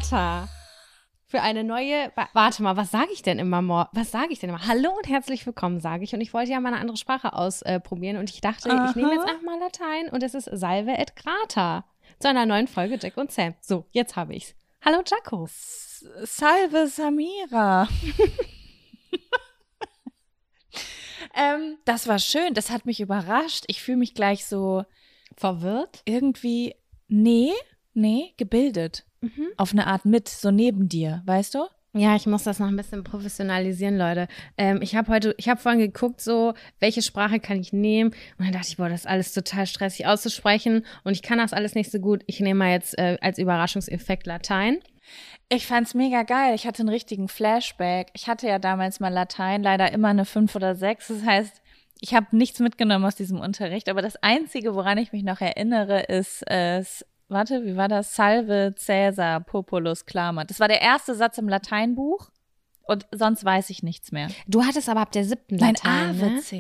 Grata. Für eine neue, warte mal, was sage ich denn immer? Hallo und herzlich willkommen, sage ich. Und ich wollte ja mal eine andere Sprache ausprobieren. Und ich dachte, ich nehme jetzt einfach mal Latein. Und es ist Salve et Grata. Zu einer neuen Folge Jack und Sam. So, jetzt habe ich's. Hallo Jaco. Salve Samira. Das war schön, das hat mich überrascht. Ich fühle mich gleich so verwirrt. Irgendwie, nee, gebildet. Auf eine Art mit, so neben dir, weißt du? Ja, ich muss das noch ein bisschen professionalisieren, Leute. Ich habe vorhin geguckt, so, welche Sprache kann ich nehmen? Und dann dachte ich, boah, das ist alles total stressig auszusprechen. Und ich kann das alles nicht so gut. Ich nehme mal jetzt als Überraschungseffekt Latein. Ich fand's mega geil. Ich hatte einen richtigen Flashback. Ich hatte ja damals mal Latein, leider immer eine 5 oder 6. Das heißt, ich habe nichts mitgenommen aus diesem Unterricht. Aber das Einzige, woran ich mich noch erinnere, ist, wie war das? Salve Caesar Populus Clamat. Das war der erste Satz im Lateinbuch und sonst weiß ich nichts mehr. Du hattest aber ab der 7. Latein,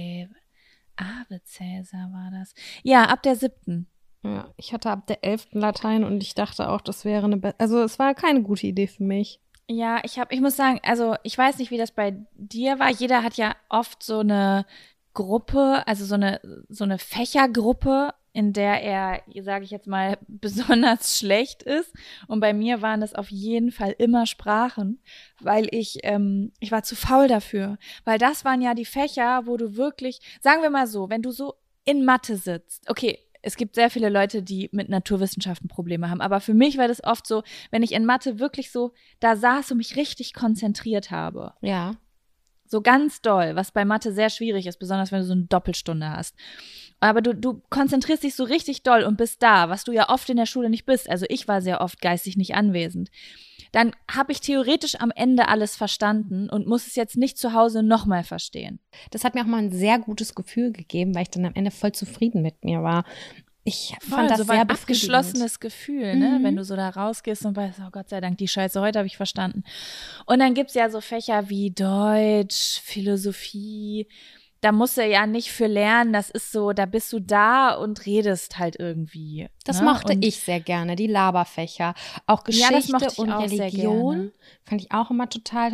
Ave Caesar war das. Ja, ab der 7. Ja, ich hatte ab der 11. Latein und ich dachte auch, das wäre also es war keine gute Idee für mich. Ja, ich muss sagen, also ich weiß nicht, wie das bei dir war. Jeder hat ja oft so eine Gruppe, also so eine Fächergruppe, in der er, sage ich jetzt mal, besonders schlecht ist. Und bei mir waren das auf jeden Fall immer Sprachen, weil ich war zu faul dafür. Weil das waren ja die Fächer, wo du wirklich, sagen wir mal so, wenn du so in Mathe sitzt, okay, es gibt sehr viele Leute, die mit Naturwissenschaften Probleme haben, aber für mich war das oft so, wenn ich in Mathe wirklich so da saß und mich richtig konzentriert habe. Ja. So ganz doll, was bei Mathe sehr schwierig ist, besonders wenn du so eine Doppelstunde hast. Aber du konzentrierst dich so richtig doll und bist da, was du ja oft in der Schule nicht bist. Also ich war sehr oft geistig nicht anwesend. Dann habe ich theoretisch am Ende alles verstanden und muss es jetzt nicht zu Hause nochmal verstehen. Das hat mir auch mal ein sehr gutes Gefühl gegeben, weil ich dann am Ende voll zufrieden mit mir war. Ich fand das so sehr ein abgeschlossenes Gefühl, ne? Wenn du so da rausgehst und weißt, oh Gott sei Dank, die Scheiße, heute habe ich verstanden. Und dann gibt's ja so Fächer wie Deutsch, Philosophie. Da musst du ja nicht für lernen, das ist so, da bist du da und redest halt irgendwie. Das mochte ich sehr gerne, die Laberfächer. Auch Geschichte und Religion fand ich auch immer total,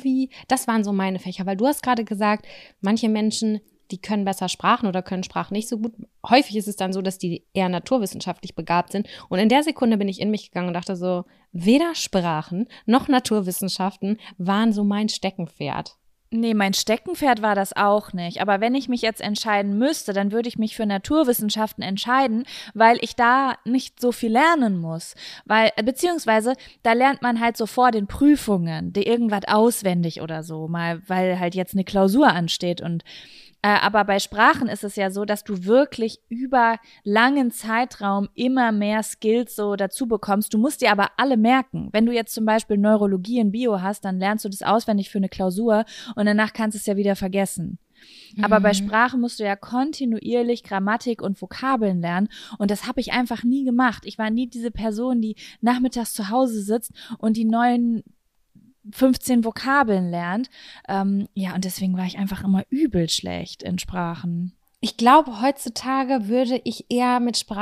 das waren so meine Fächer, weil du hast gerade gesagt, manche Menschen, die können besser Sprachen oder können Sprachen nicht so gut. Häufig ist es dann so, dass die eher naturwissenschaftlich begabt sind. Und in der Sekunde bin ich in mich gegangen und dachte so, weder Sprachen noch Naturwissenschaften waren so mein Steckenpferd. Nee, mein Steckenpferd war das auch nicht. Aber wenn ich mich jetzt entscheiden müsste, dann würde ich mich für Naturwissenschaften entscheiden, weil ich da nicht so viel lernen muss. Beziehungsweise, da lernt man halt so vor den Prüfungen, irgendwas auswendig oder so, mal, weil halt jetzt eine Klausur ansteht aber bei Sprachen ist es ja so, dass du wirklich über langen Zeitraum immer mehr Skills so dazu bekommst. Du musst dir aber alle merken. Wenn du jetzt zum Beispiel Neurologie in Bio hast, dann lernst du das auswendig für eine Klausur und danach kannst du es ja wieder vergessen. Aber bei Sprachen musst du ja kontinuierlich Grammatik und Vokabeln lernen und das habe ich einfach nie gemacht. Ich war nie diese Person, die nachmittags zu Hause sitzt und die neuen 15 Vokabeln lernt. Und deswegen war ich einfach immer übel schlecht in Sprachen. Ich glaube, heutzutage würde ich eher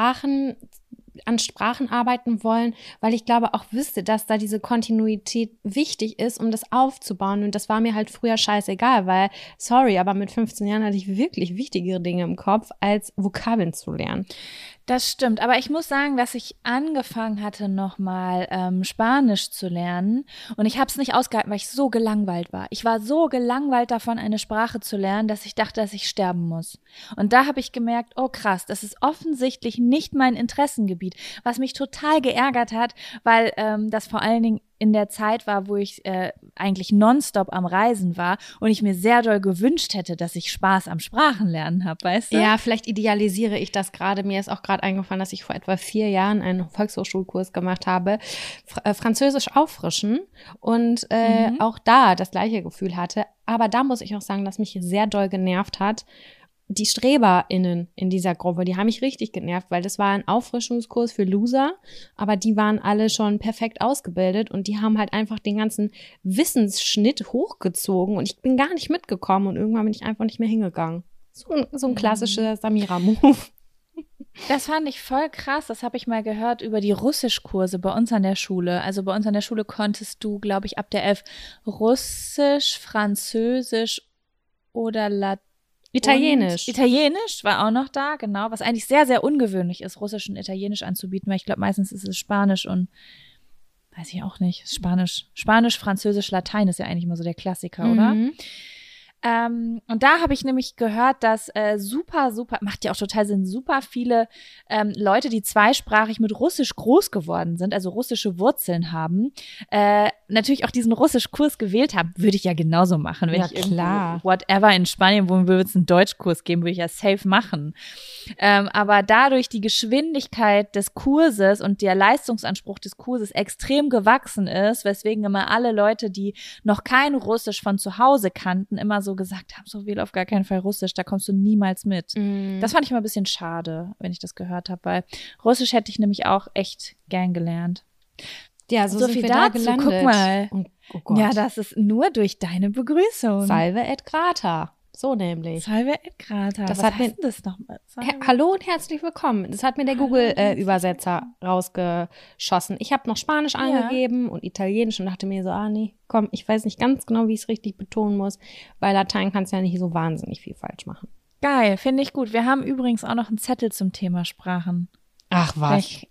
an Sprachen arbeiten wollen, weil ich glaube auch wüsste, dass da diese Kontinuität wichtig ist, um das aufzubauen. Und das war mir halt früher scheißegal, weil, sorry, aber mit 15 Jahren hatte ich wirklich wichtigere Dinge im Kopf, als Vokabeln zu lernen. Das stimmt, aber ich muss sagen, dass ich angefangen hatte, nochmal Spanisch zu lernen und ich habe es nicht ausgehalten, weil ich so gelangweilt war. Ich war so gelangweilt davon, eine Sprache zu lernen, dass ich dachte, dass ich sterben muss. Und da habe ich gemerkt, oh krass, das ist offensichtlich nicht mein Interessengebiet, was mich total geärgert hat, weil das vor allen Dingen in der Zeit war, wo ich eigentlich nonstop am Reisen war und ich mir sehr doll gewünscht hätte, dass ich Spaß am Sprachenlernen habe, weißt du? Ja, vielleicht idealisiere ich das gerade. Mir ist auch gerade eingefallen, dass ich vor etwa 4 Jahren einen Volkshochschulkurs gemacht habe, Französisch auffrischen und auch da das gleiche Gefühl hatte. Aber da muss ich auch sagen, dass mich sehr doll genervt hat, die StreberInnen in dieser Gruppe, die haben mich richtig genervt, weil das war ein Auffrischungskurs für Loser, aber die waren alle schon perfekt ausgebildet und die haben halt einfach den ganzen Wissensschnitt hochgezogen und ich bin gar nicht mitgekommen und irgendwann bin ich einfach nicht mehr hingegangen. So ein klassischer Samira-Move. Das fand ich voll krass. Das habe ich mal gehört über die Russischkurse bei uns an der Schule. Also bei uns an der Schule konntest du, glaube ich, ab der 11 Russisch, Französisch oder Italienisch. Italienisch war auch noch da, genau. Was eigentlich sehr, sehr ungewöhnlich ist, Russisch und Italienisch anzubieten, weil ich glaube, meistens ist es Spanisch und weiß ich auch nicht, Spanisch, Französisch, Latein ist ja eigentlich immer so der Klassiker, oder? Und da habe ich nämlich gehört, dass super, macht ja auch total Sinn, super viele Leute, die zweisprachig mit Russisch groß geworden sind, also russische Wurzeln haben, natürlich auch diesen Russischkurs gewählt haben. Würde ich ja genauso machen, wenn ich irgendwo whatever in Spanien wohnen würde, es einen Deutschkurs geben, würde ich ja safe machen. Aber dadurch die Geschwindigkeit des Kurses und der Leistungsanspruch des Kurses extrem gewachsen ist, weswegen immer alle Leute, die noch kein Russisch von zu Hause kannten, immer so gesagt haben, so wähl auf gar keinen Fall Russisch, da kommst du niemals mit. Das fand ich mal ein bisschen schade, wenn ich das gehört habe, weil Russisch hätte ich nämlich auch echt gern gelernt. Ja, so viel dazu, gelandet. Guck mal. Oh Gott. Ja, das ist nur durch deine Begrüßung. Salve et grata. So nämlich. Salve et grata. Das hat mir das nochmal? Hallo und herzlich willkommen. Das hat mir der Google-Übersetzer rausgeschossen. Ich habe noch Spanisch angegeben und Italienisch und dachte mir so, nee, komm, ich weiß nicht ganz genau, wie ich es richtig betonen muss. Bei Latein kannst du ja nicht so wahnsinnig viel falsch machen. Geil, finde ich gut. Wir haben übrigens auch noch einen Zettel zum Thema Sprachen. Ach was.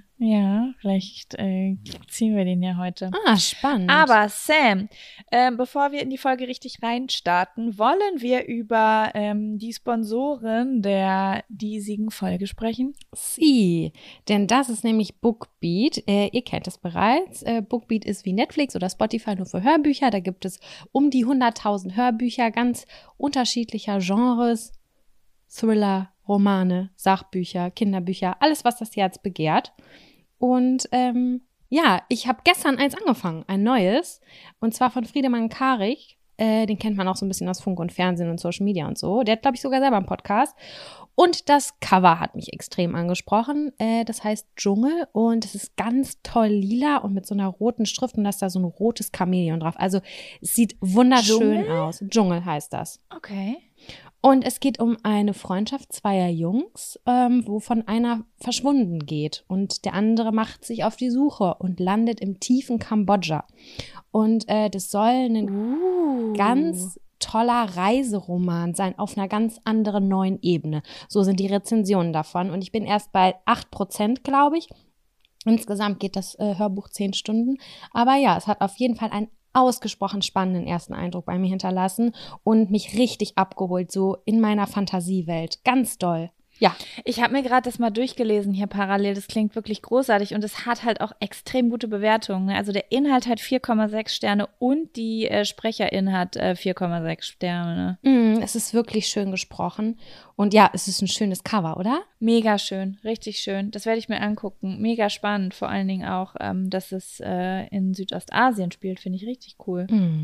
Vielleicht ziehen wir den ja heute. Spannend. Aber Sam, bevor wir in die Folge richtig reinstarten, wollen wir über die Sponsoren der diesigen Folge sprechen? Sie, denn das ist nämlich Bookbeat. Ihr kennt es bereits. Bookbeat ist wie Netflix oder Spotify nur für Hörbücher. Da gibt es um die 100.000 Hörbücher ganz unterschiedlicher Genres. Thriller, Romane, Sachbücher, Kinderbücher, alles, was das Herz begehrt. Und ich habe gestern eins angefangen, ein neues, und zwar von Friedemann Karig. Den kennt man auch so ein bisschen aus Funk und Fernsehen und Social Media und so. Der hat, glaube ich, sogar selber einen Podcast. Und das Cover hat mich extrem angesprochen. Das heißt Dschungel und es ist ganz toll lila und mit so einer roten Schrift und da ist da so ein rotes Chamäleon drauf. Also es sieht wunderschön aus. Dschungel heißt das. Okay. Und es geht um eine Freundschaft zweier Jungs, wovon einer verschwunden geht und der andere macht sich auf die Suche und landet im tiefen Kambodscha. Und das soll ein ganz toller Reiseroman sein auf einer ganz anderen neuen Ebene. So sind die Rezensionen davon. Und ich bin erst bei 8%, glaube ich. Insgesamt geht das Hörbuch 10 Stunden. Aber ja, es hat auf jeden Fall einen ausgesprochen spannenden ersten Eindruck bei mir hinterlassen und mich richtig abgeholt, so in meiner Fantasiewelt. Ganz doll. Ja. Ich habe mir gerade das mal durchgelesen hier parallel. Das klingt wirklich großartig und es hat halt auch extrem gute Bewertungen. Also der Inhalt hat 4,6 Sterne und die Sprecherin hat 4,6 Sterne. Es ist wirklich schön gesprochen und ja, es ist ein schönes Cover, oder? Mega schön, richtig schön. Das werde ich mir angucken. Mega spannend, vor allen Dingen auch, dass es in Südostasien spielt, finde ich richtig cool.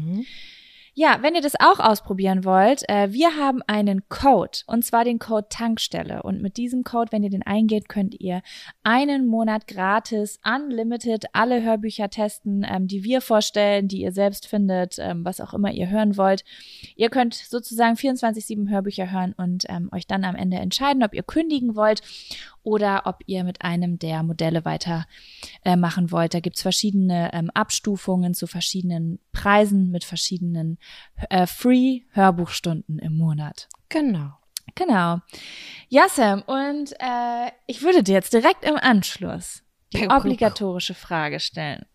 Ja, wenn ihr das auch ausprobieren wollt, wir haben einen Code, und zwar den Code Tankstelle. Und mit diesem Code, wenn ihr den eingebt, könnt ihr einen Monat gratis, unlimited, alle Hörbücher testen, die wir vorstellen, die ihr selbst findet, was auch immer ihr hören wollt. Ihr könnt sozusagen 24/7 Hörbücher hören und euch dann am Ende entscheiden, ob ihr kündigen wollt oder ob ihr mit einem der Modelle weiter machen wollt. Da gibt's verschiedene Abstufungen zu verschiedenen Preisen mit verschiedenen Free-Hörbuchstunden im Monat. Genau. Ja, Sam, und ich würde dir jetzt direkt im Anschluss die obligatorische Frage stellen.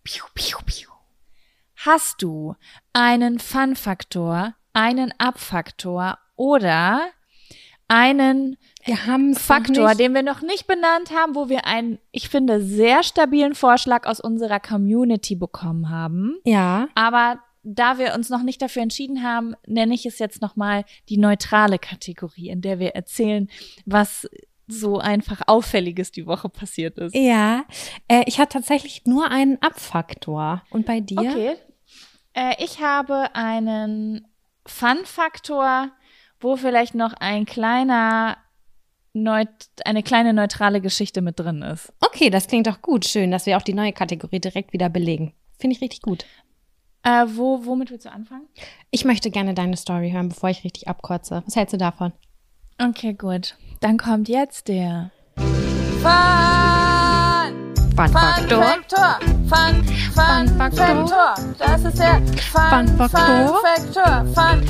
Hast du einen Fun-Faktor, einen Up-Faktor oder einen Faktor, den wir noch nicht benannt haben, wo wir einen, ich finde, sehr stabilen Vorschlag aus unserer Community bekommen haben. Ja. Aber da wir uns noch nicht dafür entschieden haben, nenne ich es jetzt nochmal die neutrale Kategorie, in der wir erzählen, was so einfach Auffälliges die Woche passiert ist. Ja, ich hatte tatsächlich nur einen Up-Faktor. Und bei dir? Okay. Ich habe einen Fun-Faktor, wo vielleicht noch eine kleine neutrale Geschichte mit drin ist. Okay, das klingt doch gut. Schön, dass wir auch die neue Kategorie direkt wieder belegen. Finde ich richtig gut. Womit willst du anfangen? Ich möchte gerne deine Story hören, bevor ich richtig abkürze. Was hältst du davon? Okay, gut. Dann kommt jetzt der Fun-Faktor. Fun-Faktor. Das ist der Fun-Faktor.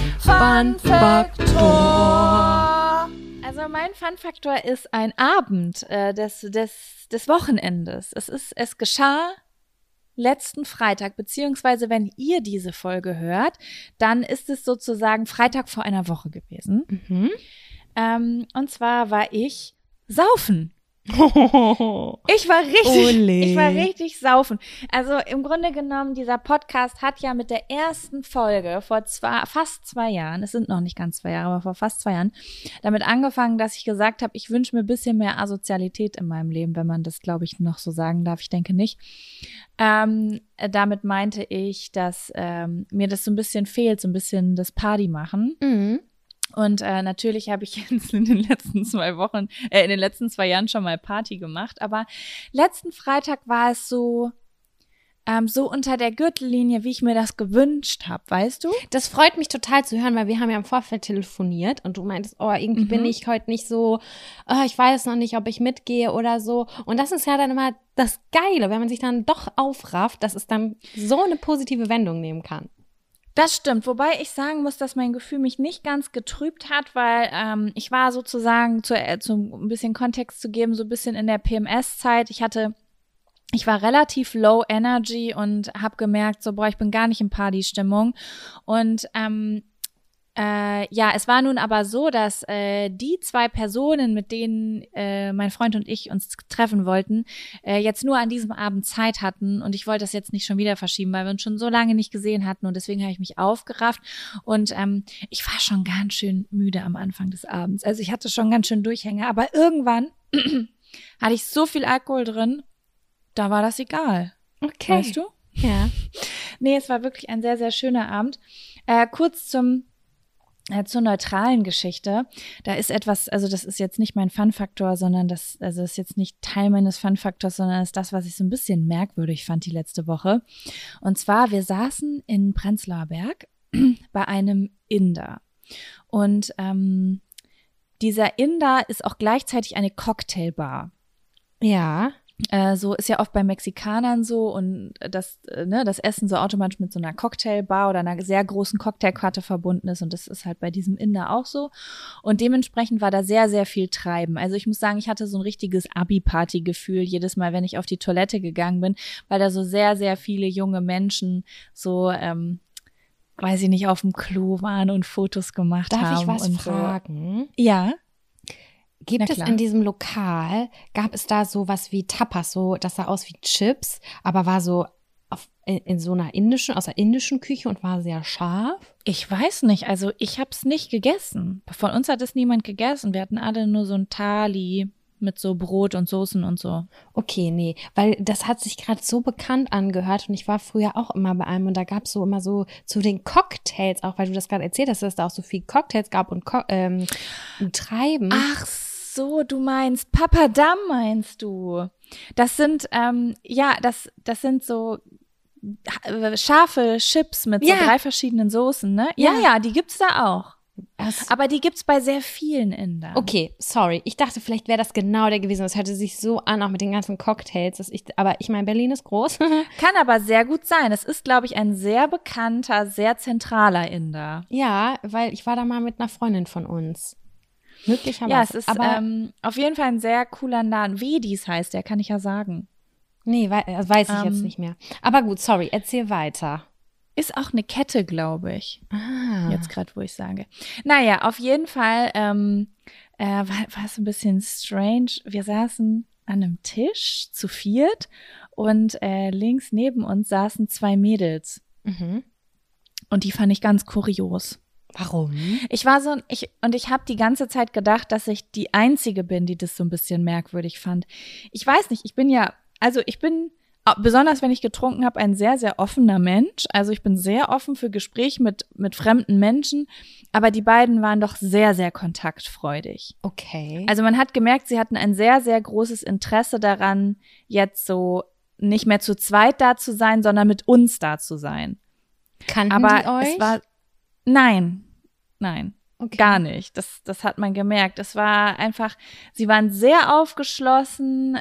Fun-Faktor. Also mein Fun-Faktor ist ein Abend des Wochenendes. Es geschah letzten Freitag, beziehungsweise wenn ihr diese Folge hört, dann ist es sozusagen Freitag vor einer Woche gewesen. Mhm. Und zwar war ich saufen. Ich war richtig saufen. Also im Grunde genommen, dieser Podcast hat ja mit der ersten Folge vor fast 2 Jahren, es sind noch nicht ganz 2 Jahre, aber vor fast 2 Jahren, damit angefangen, dass ich gesagt habe, ich wünsche mir ein bisschen mehr Asozialität in meinem Leben, wenn man das, glaube ich, noch so sagen darf. Ich denke nicht. Damit meinte ich, dass mir das so ein bisschen fehlt, so ein bisschen das Party machen. Mhm. Und natürlich habe ich jetzt in den letzten 2 Jahren schon mal Party gemacht, aber letzten Freitag war es so unter der Gürtellinie, wie ich mir das gewünscht habe, weißt du? Das freut mich total zu hören, weil wir haben ja im Vorfeld telefoniert und du meintest, irgendwie bin ich heute nicht so, ich weiß noch nicht, ob ich mitgehe oder so. Und das ist ja dann immer das Geile, wenn man sich dann doch aufrafft, dass es dann so eine positive Wendung nehmen kann. Das stimmt, wobei ich sagen muss, dass mein Gefühl mich nicht ganz getrübt hat, weil ich war sozusagen, zum ein bisschen Kontext zu geben, so ein bisschen in der PMS-Zeit. Ich war relativ low energy und habe gemerkt, so ich bin gar nicht in Party-Stimmung. Und es war nun aber so, dass die 2 Personen, mit denen mein Freund und ich uns treffen wollten, jetzt nur an diesem Abend Zeit hatten und ich wollte das jetzt nicht schon wieder verschieben, weil wir uns schon so lange nicht gesehen hatten und deswegen habe ich mich aufgerafft und ich war schon ganz schön müde am Anfang des Abends. Also ich hatte schon ganz schön Durchhänge, aber irgendwann hatte ich so viel Alkohol drin, da war das egal. Okay. Weißt du? Ja. Nee, es war wirklich ein sehr, sehr schöner Abend. Kurz zur neutralen Geschichte. Da ist etwas, also das ist jetzt nicht mein Fun-Faktor, sondern das ist jetzt nicht Teil meines Fun-Faktors, sondern ist das, was ich so ein bisschen merkwürdig fand die letzte Woche. Und zwar, wir saßen in Prenzlauer Berg bei einem Inder. Und dieser Inder ist auch gleichzeitig eine Cocktailbar. Ja. So ist ja oft bei Mexikanern so und das Essen so automatisch mit so einer Cocktailbar oder einer sehr großen Cocktailkarte verbunden ist und das ist halt bei diesem Inder auch so und dementsprechend war da sehr, sehr viel Treiben. Also ich muss sagen, ich hatte so ein richtiges Abi-Party-Gefühl jedes Mal, wenn ich auf die Toilette gegangen bin, weil da so sehr, sehr viele junge Menschen so, weiß ich nicht, auf dem Klo waren und Fotos gemacht haben. Darf ich was und fragen? So. Ja. Gibt es in diesem Lokal, gab es da sowas wie Tapas, so, das sah aus wie Chips, aber war so in so einer aus der indischen Küche und war sehr scharf? Ich weiß nicht, also ich habe es nicht gegessen. Von uns hat es niemand gegessen. Wir hatten alle nur so ein Thali mit so Brot und Soßen und so. Okay, nee, weil das hat sich gerade so bekannt angehört und ich war früher auch immer bei einem und da gab es so immer so zu den Cocktails auch, weil du das gerade erzählt hast, dass es da auch so viel Cocktails gab und Treiben. Ach so, du meinst Papadam meinst du? Das sind das sind so scharfe Chips mit so 3 verschiedenen Soßen, ne? Ja, die gibt's da auch. Aber die gibt's bei sehr vielen Indern. Okay, sorry. Ich dachte, vielleicht wäre das genau der gewesen. Das hörte sich so an, auch mit den ganzen Cocktails. Aber ich meine, Berlin ist groß. Kann aber sehr gut sein. Es ist, glaube ich, ein sehr bekannter, sehr zentraler Inder. Ja, weil ich war da mal mit einer Freundin von uns. Möglicherweise. Ja, es ist auf jeden Fall ein sehr cooler Laden. Vedis heißt der, kann ich ja sagen. Nee, weiß ich jetzt nicht mehr. Aber gut, sorry, erzähl weiter. Ist auch eine Kette, glaube ich. Ah. Jetzt gerade, wo ich sage. Naja, auf jeden Fall war es ein bisschen strange. Wir saßen an einem Tisch zu 4 und links neben uns saßen 2 Mädels. Mhm. Und die fand ich ganz kurios. Warum? Ich habe die ganze Zeit gedacht, dass ich die Einzige bin, die das so ein bisschen merkwürdig fand. Ich weiß nicht, ich bin, besonders wenn ich getrunken habe, ein sehr, sehr offener Mensch. Also ich bin sehr offen für Gespräche mit fremden Menschen, aber die beiden waren doch sehr, sehr kontaktfreudig. Okay. Also man hat gemerkt, sie hatten ein sehr, sehr großes Interesse daran, jetzt so nicht mehr zu zweit da zu sein, sondern mit uns da zu sein. Kannten die euch? Nein. Okay. Gar nicht. Das hat man gemerkt. Es war einfach, sie waren sehr aufgeschlossen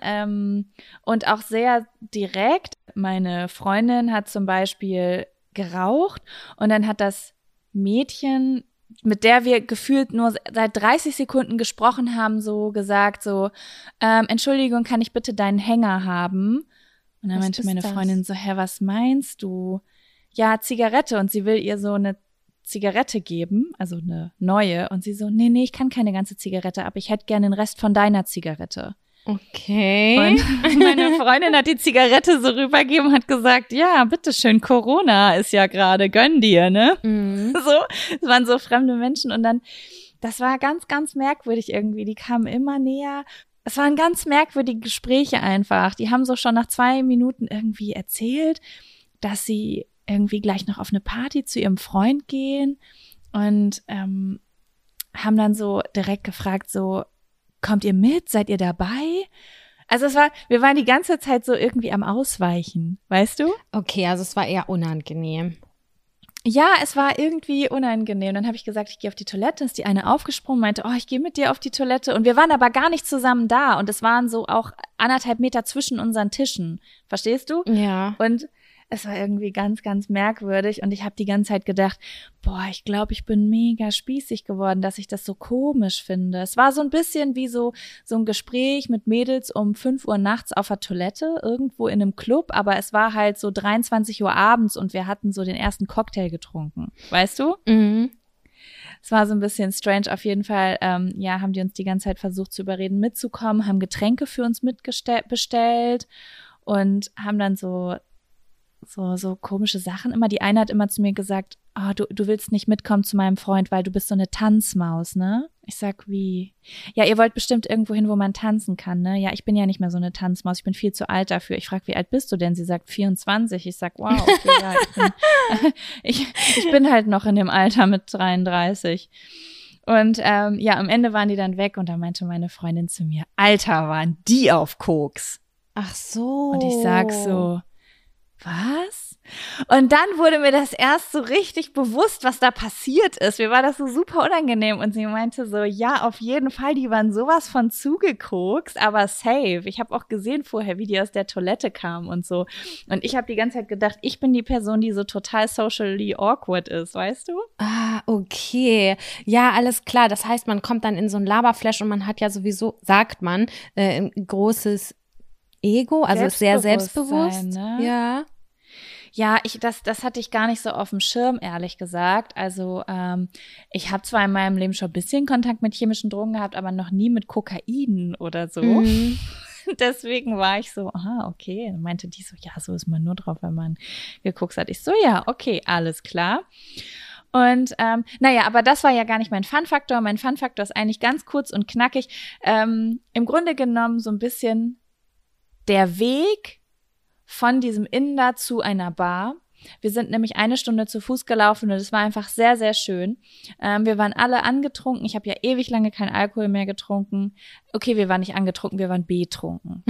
und auch sehr direkt. Meine Freundin hat zum Beispiel geraucht und dann hat das Mädchen, mit der wir gefühlt nur seit 30 Sekunden gesprochen haben, so gesagt, so, Entschuldigung, kann ich bitte deinen Hänger haben? Und dann meinte meine Freundin so, was meinst du? Ja, Zigarette. Und sie will ihr so eine Zigarette geben, also eine neue. Und sie so, nee, ich kann keine ganze Zigarette ab. Ich hätte gerne den Rest von deiner Zigarette. Okay. Und meine Freundin hat die Zigarette so rübergegeben und hat gesagt, ja, bitteschön, Corona ist ja gerade, gönn dir, ne? Mhm. So, es waren so fremde Menschen und dann, das war ganz, ganz merkwürdig irgendwie. Die kamen immer näher. Es waren ganz merkwürdige Gespräche einfach. Die haben so schon nach 2 Minuten irgendwie erzählt, dass sie irgendwie gleich noch auf eine Party zu ihrem Freund gehen und haben dann so direkt gefragt, so, kommt ihr mit? Seid ihr dabei? Also wir waren die ganze Zeit so irgendwie am Ausweichen, weißt du? Okay, also es war eher unangenehm. Ja, es war irgendwie unangenehm. Dann habe ich gesagt, ich gehe auf die Toilette. Ist die eine aufgesprungen, meinte, ich gehe mit dir auf die Toilette. Und wir waren aber gar nicht zusammen da. Und es waren so auch 1,5 Meter zwischen unseren Tischen. Verstehst du? Ja. Und es war irgendwie ganz, ganz merkwürdig und ich habe die ganze Zeit gedacht, ich glaube, ich bin mega spießig geworden, dass ich das so komisch finde. Es war so ein bisschen wie so ein Gespräch mit Mädels um 5 Uhr nachts auf der Toilette, irgendwo in einem Club, aber es war halt so 23 Uhr abends und wir hatten so den ersten Cocktail getrunken, weißt du? Mhm. Es war so ein bisschen strange. Auf jeden Fall, haben die uns die ganze Zeit versucht zu überreden, mitzukommen, haben Getränke für uns bestellt und haben dann so komische Sachen immer. Die eine hat immer zu mir gesagt, du willst nicht mitkommen zu meinem Freund, weil du bist so eine Tanzmaus, ne? Ich sag, wie? Ja, ihr wollt bestimmt irgendwo hin, wo man tanzen kann, ne? Ja, ich bin ja nicht mehr so eine Tanzmaus, ich bin viel zu alt dafür. Ich frag, wie alt bist du denn? Sie sagt 24. Ich sag, wow, okay, ja, ich bin halt noch in dem Alter mit 33. Und am Ende waren die dann weg und da meinte meine Freundin zu mir, Alter, waren die auf Koks. Ach so. Und ich sag so, was? Und dann wurde mir das erst so richtig bewusst, was da passiert ist. Mir war das so super unangenehm. Und sie meinte so, ja, auf jeden Fall, die waren sowas von zugekokst, aber safe. Ich habe auch gesehen vorher, wie die aus der Toilette kamen und so. Und ich habe die ganze Zeit gedacht, ich bin die Person, die so total socially awkward ist, weißt du? Ah, okay. Ja, alles klar. Das heißt, man kommt dann in so ein Laberflash und man hat ja sowieso, sagt man, ein großes Ego, also ist sehr selbstbewusst. Ne? Ja. Ja, das hatte ich gar nicht so auf dem Schirm, ehrlich gesagt. Also ich habe zwar in meinem Leben schon ein bisschen Kontakt mit chemischen Drogen gehabt, aber noch nie mit Kokain oder so. Mhm. Deswegen war ich so, okay. Dann meinte die so, ja, so ist man nur drauf, wenn man geguckt hat. Ich so, ja, okay, alles klar. Und aber das war ja gar nicht mein Fun-Faktor. Mein Fun-Faktor ist eigentlich ganz kurz und knackig. Im Grunde genommen so ein bisschen der Weg von diesem Inder zu einer Bar. Wir sind nämlich 1 Stunde zu Fuß gelaufen und es war einfach sehr, sehr schön. Wir waren alle angetrunken. Ich habe ja ewig lange keinen Alkohol mehr getrunken. Okay, wir waren nicht angetrunken, wir waren betrunken.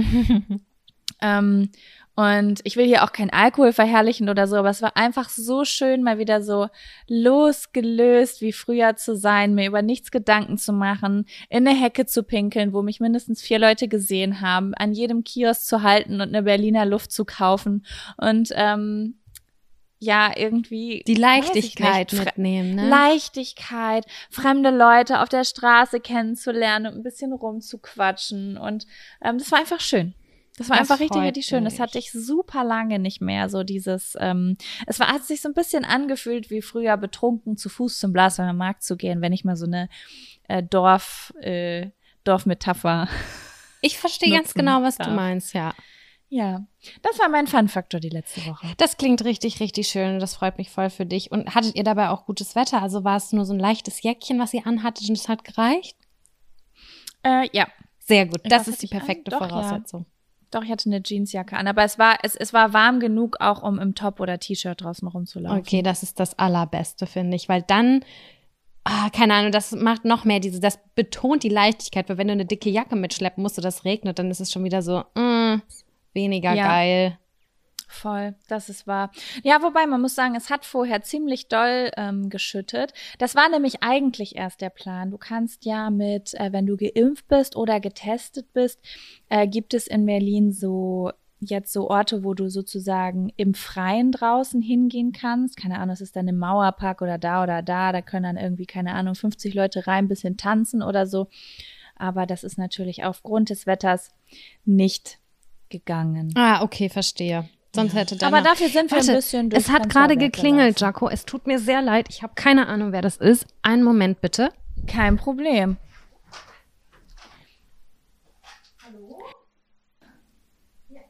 Und ich will hier auch keinen Alkohol verherrlichen oder so, aber es war einfach so schön, mal wieder so losgelöst wie früher zu sein, mir über nichts Gedanken zu machen, in eine Hecke zu pinkeln, wo mich mindestens 4 Leute gesehen haben, an jedem Kiosk zu halten und eine Berliner Luft zu kaufen und irgendwie die Leichtigkeit mitnehmen, ne? Leichtigkeit, fremde Leute auf der Straße kennenzulernen und ein bisschen rumzuquatschen und das war einfach schön. Das war einfach richtig schön. Das hatte ich super lange nicht mehr. So dieses, hat sich so ein bisschen angefühlt wie früher betrunken zu Fuß zum Blasweiler Markt zu gehen, wenn ich mal so eine Dorfmetapher. Ich verstehe ganz genau, was du meinst, ja. Ja, das war mein Fun-Faktor die letzte Woche. Das klingt richtig, richtig schön und das freut mich voll für dich. Und hattet ihr dabei auch gutes Wetter? Also war es nur so ein leichtes Jäckchen, was ihr anhattet und es hat gereicht? Ja. Sehr gut, das ist die perfekte Voraussetzung. Ja. Doch, ich hatte eine Jeansjacke an, aber es war warm genug, auch um im Top oder T-Shirt draußen rumzulaufen. Okay, das ist das Allerbeste, finde ich, weil dann, keine Ahnung, das macht noch mehr das betont die Leichtigkeit, weil wenn du eine dicke Jacke mitschleppen musst und das regnet, dann ist es schon wieder so, weniger geil. Voll, das ist wahr. Ja, wobei man muss sagen, es hat vorher ziemlich doll geschüttet. Das war nämlich eigentlich erst der Plan. Du kannst ja wenn du geimpft bist oder getestet bist, gibt es in Berlin so Orte, wo du sozusagen im Freien draußen hingehen kannst. Keine Ahnung, es ist dann im Mauerpark oder da. Da können dann irgendwie, keine Ahnung, 50 Leute rein, ein bisschen tanzen oder so. Aber das ist natürlich aufgrund des Wetters nicht gegangen. Ah, okay, verstehe. Sonst hätte dann aber dafür sind wir ein bisschen durch. Es hat gerade geklingelt, Jaco. Es tut mir sehr leid. Ich habe keine Ahnung, wer das ist. Einen Moment, bitte. Kein Problem. Hallo? Ja.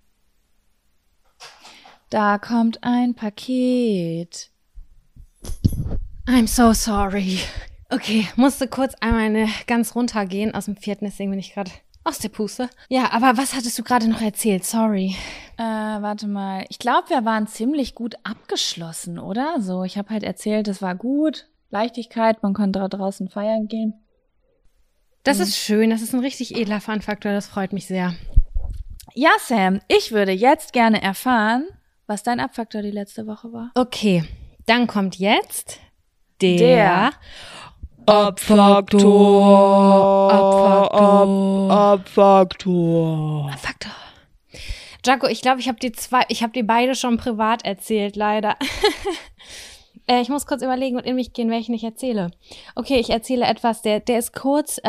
Da kommt ein Paket. I'm so sorry. Okay, musste kurz einmal ganz runtergehen aus dem 4. Deswegen bin ich gerade aus der Puste. Ja, aber was hattest du gerade noch erzählt? Sorry. Warte mal. Ich glaube, wir waren ziemlich gut abgeschlossen, oder? So, ich habe halt erzählt, es war gut. Leichtigkeit, man konnte draußen feiern gehen. Das ist schön. Das ist ein richtig edler Fun-Faktor. Das freut mich sehr. Ja, Sam, ich würde jetzt gerne erfahren, was dein Abfaktor die letzte Woche war. Okay, dann kommt jetzt der Abfaktor. Jaco, ich glaube, ich habe die beide schon privat erzählt, leider. Ich muss kurz überlegen und in mich gehen, welchen ich erzähle. Okay, ich erzähle etwas, der ist kurz.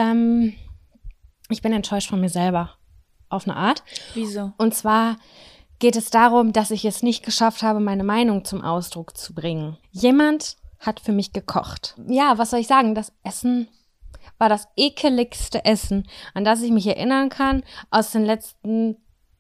Ich bin enttäuscht von mir selber. Auf eine Art. Wieso? Und zwar geht es darum, dass ich es nicht geschafft habe, meine Meinung zum Ausdruck zu bringen. Jemand hat für mich gekocht. Ja, was soll ich sagen? Das Essen war das ekeligste Essen, an das ich mich erinnern kann aus den letzten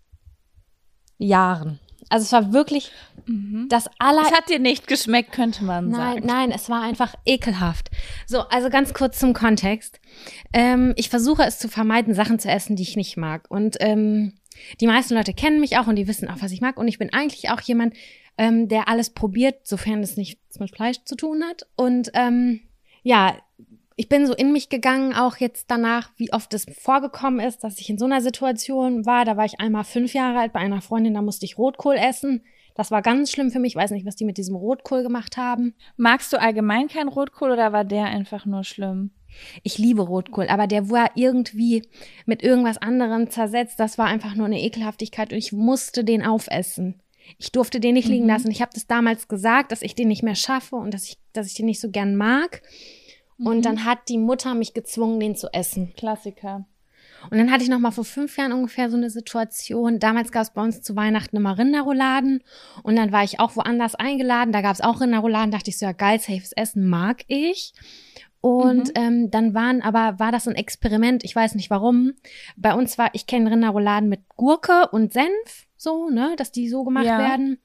Jahren. Also es war wirklich Es hat dir nicht geschmeckt, könnte man sagen. Nein, es war einfach ekelhaft. So, also ganz kurz zum Kontext. Ich versuche es zu vermeiden, Sachen zu essen, die ich nicht mag. Und die meisten Leute kennen mich auch und die wissen auch, was ich mag. Und ich bin eigentlich auch jemand, der alles probiert, sofern es nichts mit Fleisch zu tun hat. Und ja, ich bin so in mich gegangen, auch jetzt danach, wie oft es vorgekommen ist, dass ich in so einer Situation war. Da war ich einmal 5 Jahre alt bei einer Freundin, da musste ich Rotkohl essen. Das war ganz schlimm für mich. Ich weiß nicht, was die mit diesem Rotkohl gemacht haben. Magst du allgemein keinen Rotkohl oder war der einfach nur schlimm? Ich liebe Rotkohl, aber der war irgendwie mit irgendwas anderem zersetzt. Das war einfach nur eine Ekelhaftigkeit und ich musste den aufessen. Ich durfte den nicht liegen lassen. Ich habe das damals gesagt, dass ich den nicht mehr schaffe und dass ich den nicht so gern mag. Und dann hat die Mutter mich gezwungen, den zu essen. Klassiker. Und dann hatte ich noch mal vor 5 Jahren ungefähr so eine Situation. Damals gab es bei uns zu Weihnachten immer Rinderrouladen. Und dann war ich auch woanders eingeladen. Da gab es auch Rinderrouladen. Dachte ich so, ja geil, safes Essen mag ich. Und dann war das ein Experiment. Ich weiß nicht warum. Bei uns ich kenne Rinderrouladen mit Gurke und Senf, so, ne, dass die so gemacht werden.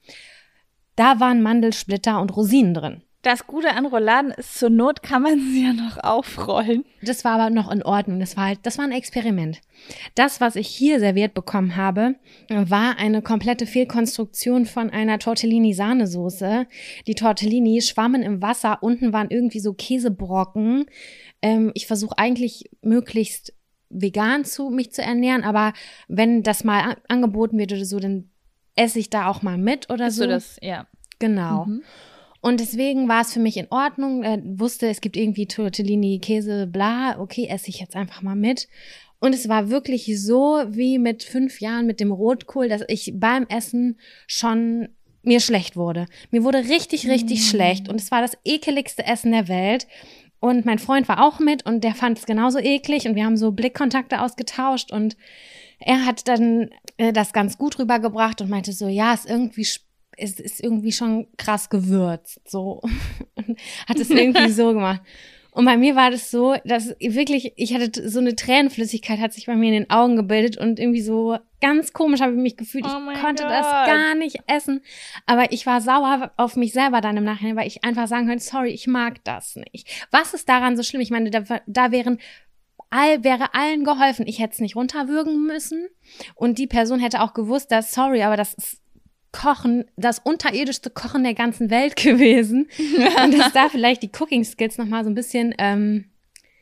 Da waren Mandelsplitter und Rosinen drin. Das Gute an Rouladen ist, zur Not kann man sie ja noch aufrollen. Das war aber noch in Ordnung. Das war ein Experiment. Das, was ich hier serviert bekommen habe, war eine komplette Fehlkonstruktion von einer Tortellini-Sahnesoße. Die Tortellini schwammen im Wasser. Unten waren irgendwie so Käsebrocken. Ich versuche eigentlich möglichst vegan mich zu ernähren, aber wenn das mal angeboten wird oder so, dann esse ich da auch mal mit oder so. Das, ja. Genau. Und deswegen war es für mich in Ordnung, wusste, es gibt irgendwie Tortellini, Käse, bla, okay, esse ich jetzt einfach mal mit. Und es war wirklich so wie mit 5 Jahren mit dem Rotkohl, dass ich beim Essen schon mir schlecht wurde. Mir wurde richtig, richtig schlecht und es war das ekeligste Essen der Welt. Und mein Freund war auch mit und der fand es genauso eklig und wir haben so Blickkontakte ausgetauscht und er hat dann das ganz gut rübergebracht und meinte so, ja, es ist irgendwie schon krass gewürzt, so. Und hat es irgendwie so gemacht. Und bei mir war das so, dass wirklich, ich hatte so eine Tränenflüssigkeit, hat sich bei mir in den Augen gebildet und irgendwie so ganz komisch habe ich mich gefühlt. Ich konnte das gar nicht essen. Aber ich war sauer auf mich selber dann im Nachhinein, weil ich einfach sagen könnte, sorry, ich mag das nicht. Was ist daran so schlimm? Ich meine, da wäre allen geholfen. Ich hätte es nicht runterwürgen müssen. Und die Person hätte auch gewusst, dass, sorry, aber das ist Kochen, das unterirdischste Kochen der ganzen Welt gewesen. Und dass da vielleicht die Cooking-Skills nochmal so ein bisschen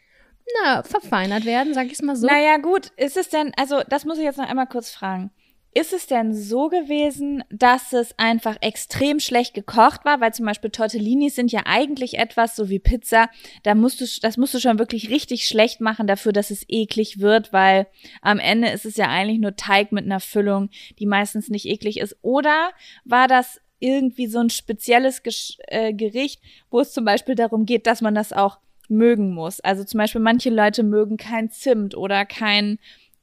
verfeinert werden, sag ich es mal so. Naja, gut, ist es denn, also das muss ich jetzt noch einmal kurz fragen. ist es denn so gewesen, dass es einfach extrem schlecht gekocht war? Weil zum Beispiel Tortellinis sind ja eigentlich etwas, so wie Pizza, das musst du schon wirklich richtig schlecht machen dafür, dass es eklig wird, weil am Ende ist es ja eigentlich nur Teig mit einer Füllung, die meistens nicht eklig ist. Oder war das irgendwie so ein spezielles Gericht, wo es zum Beispiel darum geht, dass man das auch mögen muss? Also zum Beispiel manche Leute mögen kein Zimt oder kein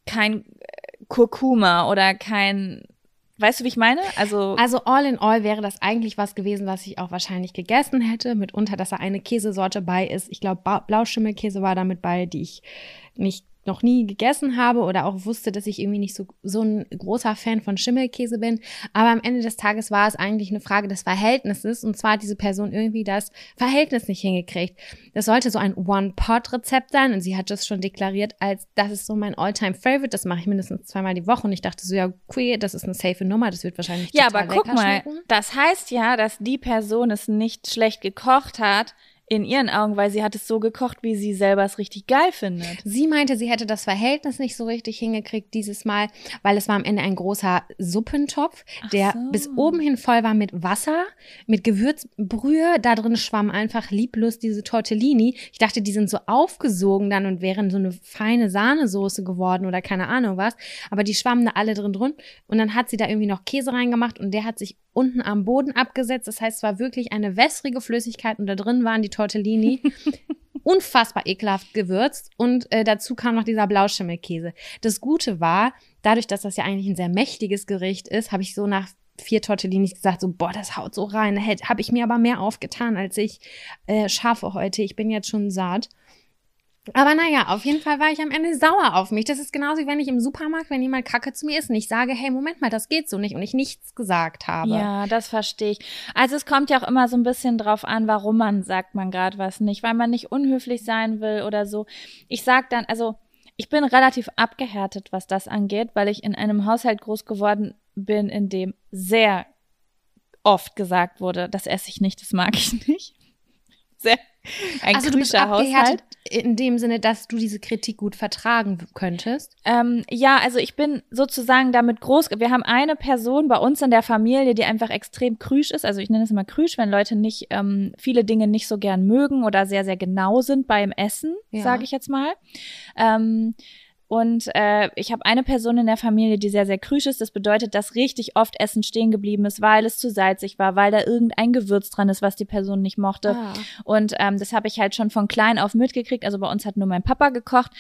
Kurkuma oder weißt du, wie ich meine? Also all in all wäre das eigentlich was gewesen, was ich auch wahrscheinlich gegessen hätte. Mitunter, dass da eine Käsesorte bei ist. Ich glaube, Blauschimmelkäse war damit bei, die ich noch nie gegessen habe oder auch wusste, dass ich irgendwie nicht so ein großer Fan von Schimmelkäse bin. Aber am Ende des Tages war es eigentlich eine Frage des Verhältnisses, und zwar hat diese Person irgendwie das Verhältnis nicht hingekriegt. Das sollte so ein One-Pot-Rezept sein, und sie hat das schon deklariert als, das ist so mein All-Time-Favorite, das mache ich mindestens 2-mal die Woche, und ich dachte so, ja, cool, das ist eine safe Nummer, das wird wahrscheinlich total lecker schmecken. Ja, aber guck mal, das heißt ja, dass die Person es nicht schlecht gekocht hat, in ihren Augen, weil sie hat es so gekocht, wie sie selber es richtig geil findet. Sie meinte, sie hätte das Verhältnis nicht so richtig hingekriegt dieses Mal, weil es war am Ende ein großer Suppentopf, der bis oben hin voll war mit Wasser, mit Gewürzbrühe. Da drin schwamm einfach lieblos diese Tortellini. Ich dachte, die sind so aufgesogen dann und wären so eine feine Sahnesoße geworden oder keine Ahnung was. Aber die schwammen da alle drin. Und dann hat sie da irgendwie noch Käse reingemacht, und der hat sich unten am Boden abgesetzt. Das heißt, es war wirklich eine wässrige Flüssigkeit, und da drin waren die Tortellini unfassbar ekelhaft gewürzt, und dazu kam noch dieser Blauschimmelkäse. Das Gute war, dadurch, dass das ja eigentlich ein sehr mächtiges Gericht ist, habe ich so nach 4 Tortellinis gesagt, so, boah, das haut so rein. Habe ich mir aber mehr aufgetan, als ich schaffe heute. Ich bin jetzt schon satt. Aber naja, auf jeden Fall war ich am Ende sauer auf mich. Das ist genauso, wie wenn ich im Supermarkt, wenn jemand Kacke zu mir isst und ich sage, hey, Moment mal, das geht so nicht, und ich nichts gesagt habe. Ja, das verstehe ich. Also es kommt ja auch immer so ein bisschen drauf an, warum sagt man gerade was nicht, weil man nicht unhöflich sein will oder so. Ich sag dann, also ich bin relativ abgehärtet, was das angeht, weil ich in einem Haushalt groß geworden bin, in dem sehr oft gesagt wurde, das esse ich nicht, das mag ich nicht. Ein also du bist abgehärtet in dem Sinne, dass du diese Kritik gut vertragen könntest? Ja, also ich bin sozusagen damit groß. Wir haben eine Person bei uns in der Familie, die einfach extrem krüsch ist. Also ich nenne es immer krüsch, wenn Leute nicht viele Dinge nicht so gern mögen oder sehr, sehr genau sind beim Essen, sage ich jetzt mal. Und ich habe eine Person in der Familie, die sehr, sehr krüsch ist. Das bedeutet, dass richtig oft Essen stehen geblieben ist, weil es zu salzig war, weil da irgendein Gewürz dran ist, was die Person nicht mochte. Und das habe ich halt schon von klein auf mitgekriegt. Also bei uns hat nur mein Papa gekocht.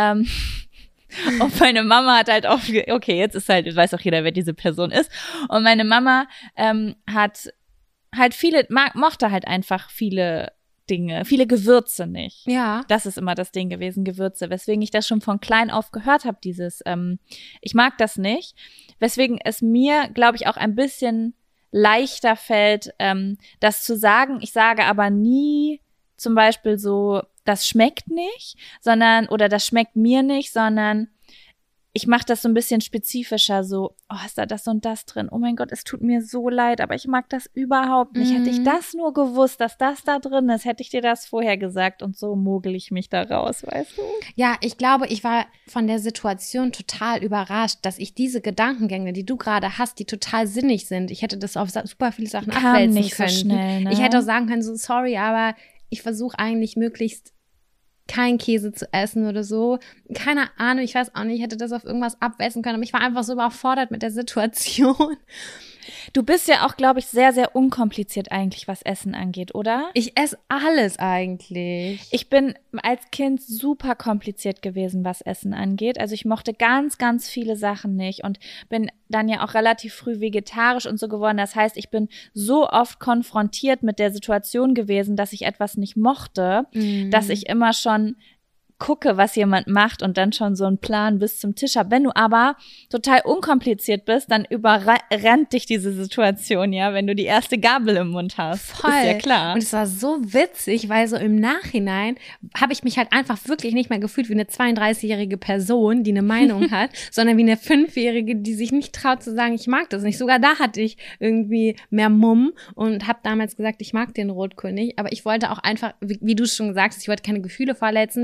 Und meine Mama hat halt auch, okay, jetzt weiß auch jeder, wer diese Person ist. Und meine Mama hat halt mochte halt einfach viele Dinge, viele Gewürze nicht. Ja. Das ist immer das Ding gewesen, Gewürze, weswegen ich das schon von klein auf gehört habe, ich mag das nicht, weswegen es mir, glaube ich, auch ein bisschen leichter fällt, das zu sagen. Ich sage aber nie zum Beispiel so, das schmeckt nicht, oder das schmeckt mir nicht, sondern ich mache das so ein bisschen spezifischer, so, oh, ist da das und das drin? Oh mein Gott, es tut mir so leid, aber ich mag das überhaupt nicht. Hätte ich das nur gewusst, dass das da drin ist, hätte ich dir das vorher gesagt, und so mogel ich mich da raus, weißt du? Ja, ich glaube, ich war von der Situation total überrascht, dass ich diese Gedankengänge, die du gerade hast, die total sinnig sind, ich hätte das auf super viele Sachen abwälzen nicht können. So schnell, ne? Ich hätte auch sagen können, so sorry, aber ich versuche eigentlich möglichst kein Käse zu essen oder so. Keine Ahnung, ich weiß auch nicht, ich hätte das auf irgendwas abwälzen können, aber ich war einfach so überfordert mit der Situation. Du bist ja auch, glaube ich, sehr, sehr unkompliziert eigentlich, was Essen angeht, oder? Ich esse alles eigentlich. Ich bin als Kind super kompliziert gewesen, was Essen angeht. Also ich mochte ganz, ganz viele Sachen nicht und bin dann ja auch relativ früh vegetarisch und so geworden. Das heißt, ich bin so oft konfrontiert mit der Situation gewesen, dass ich etwas nicht mochte, dass ich immer schon gucke, was jemand macht und dann schon so einen Plan bis zum Tisch habe. Wenn du aber total unkompliziert bist, dann überrennt dich diese Situation, ja, wenn du die erste Gabel im Mund hast. Voll. Ist ja klar. Und es war so witzig, weil so im Nachhinein habe ich mich halt einfach wirklich nicht mehr gefühlt wie eine 32-jährige Person, die eine Meinung hat, sondern wie eine 5-jährige, die sich nicht traut zu sagen, ich mag das nicht. Sogar da hatte ich irgendwie mehr Mumm und habe damals gesagt, ich mag den Rotkohl nicht, aber ich wollte auch einfach, wie du schon gesagt hast, ich wollte keine Gefühle verletzen. Jemand hat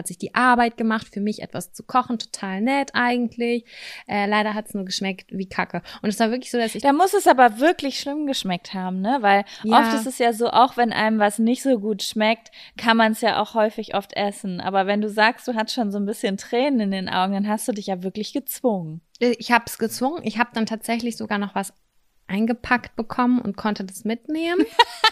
hat sich die Arbeit gemacht, für mich etwas zu kochen, total nett eigentlich. Leider hat es nur geschmeckt wie Kacke. Und es war wirklich so, dass ich... Da muss es aber wirklich schlimm geschmeckt haben, ne? Weil oft ist es ja so, auch wenn einem was nicht so gut schmeckt, kann man es ja auch häufig oft essen. Aber wenn du sagst, du hast schon so ein bisschen Tränen in den Augen, dann hast du dich ja wirklich gezwungen. Ich habe es gezwungen. Ich habe dann tatsächlich sogar noch was eingepackt bekommen und konnte das mitnehmen.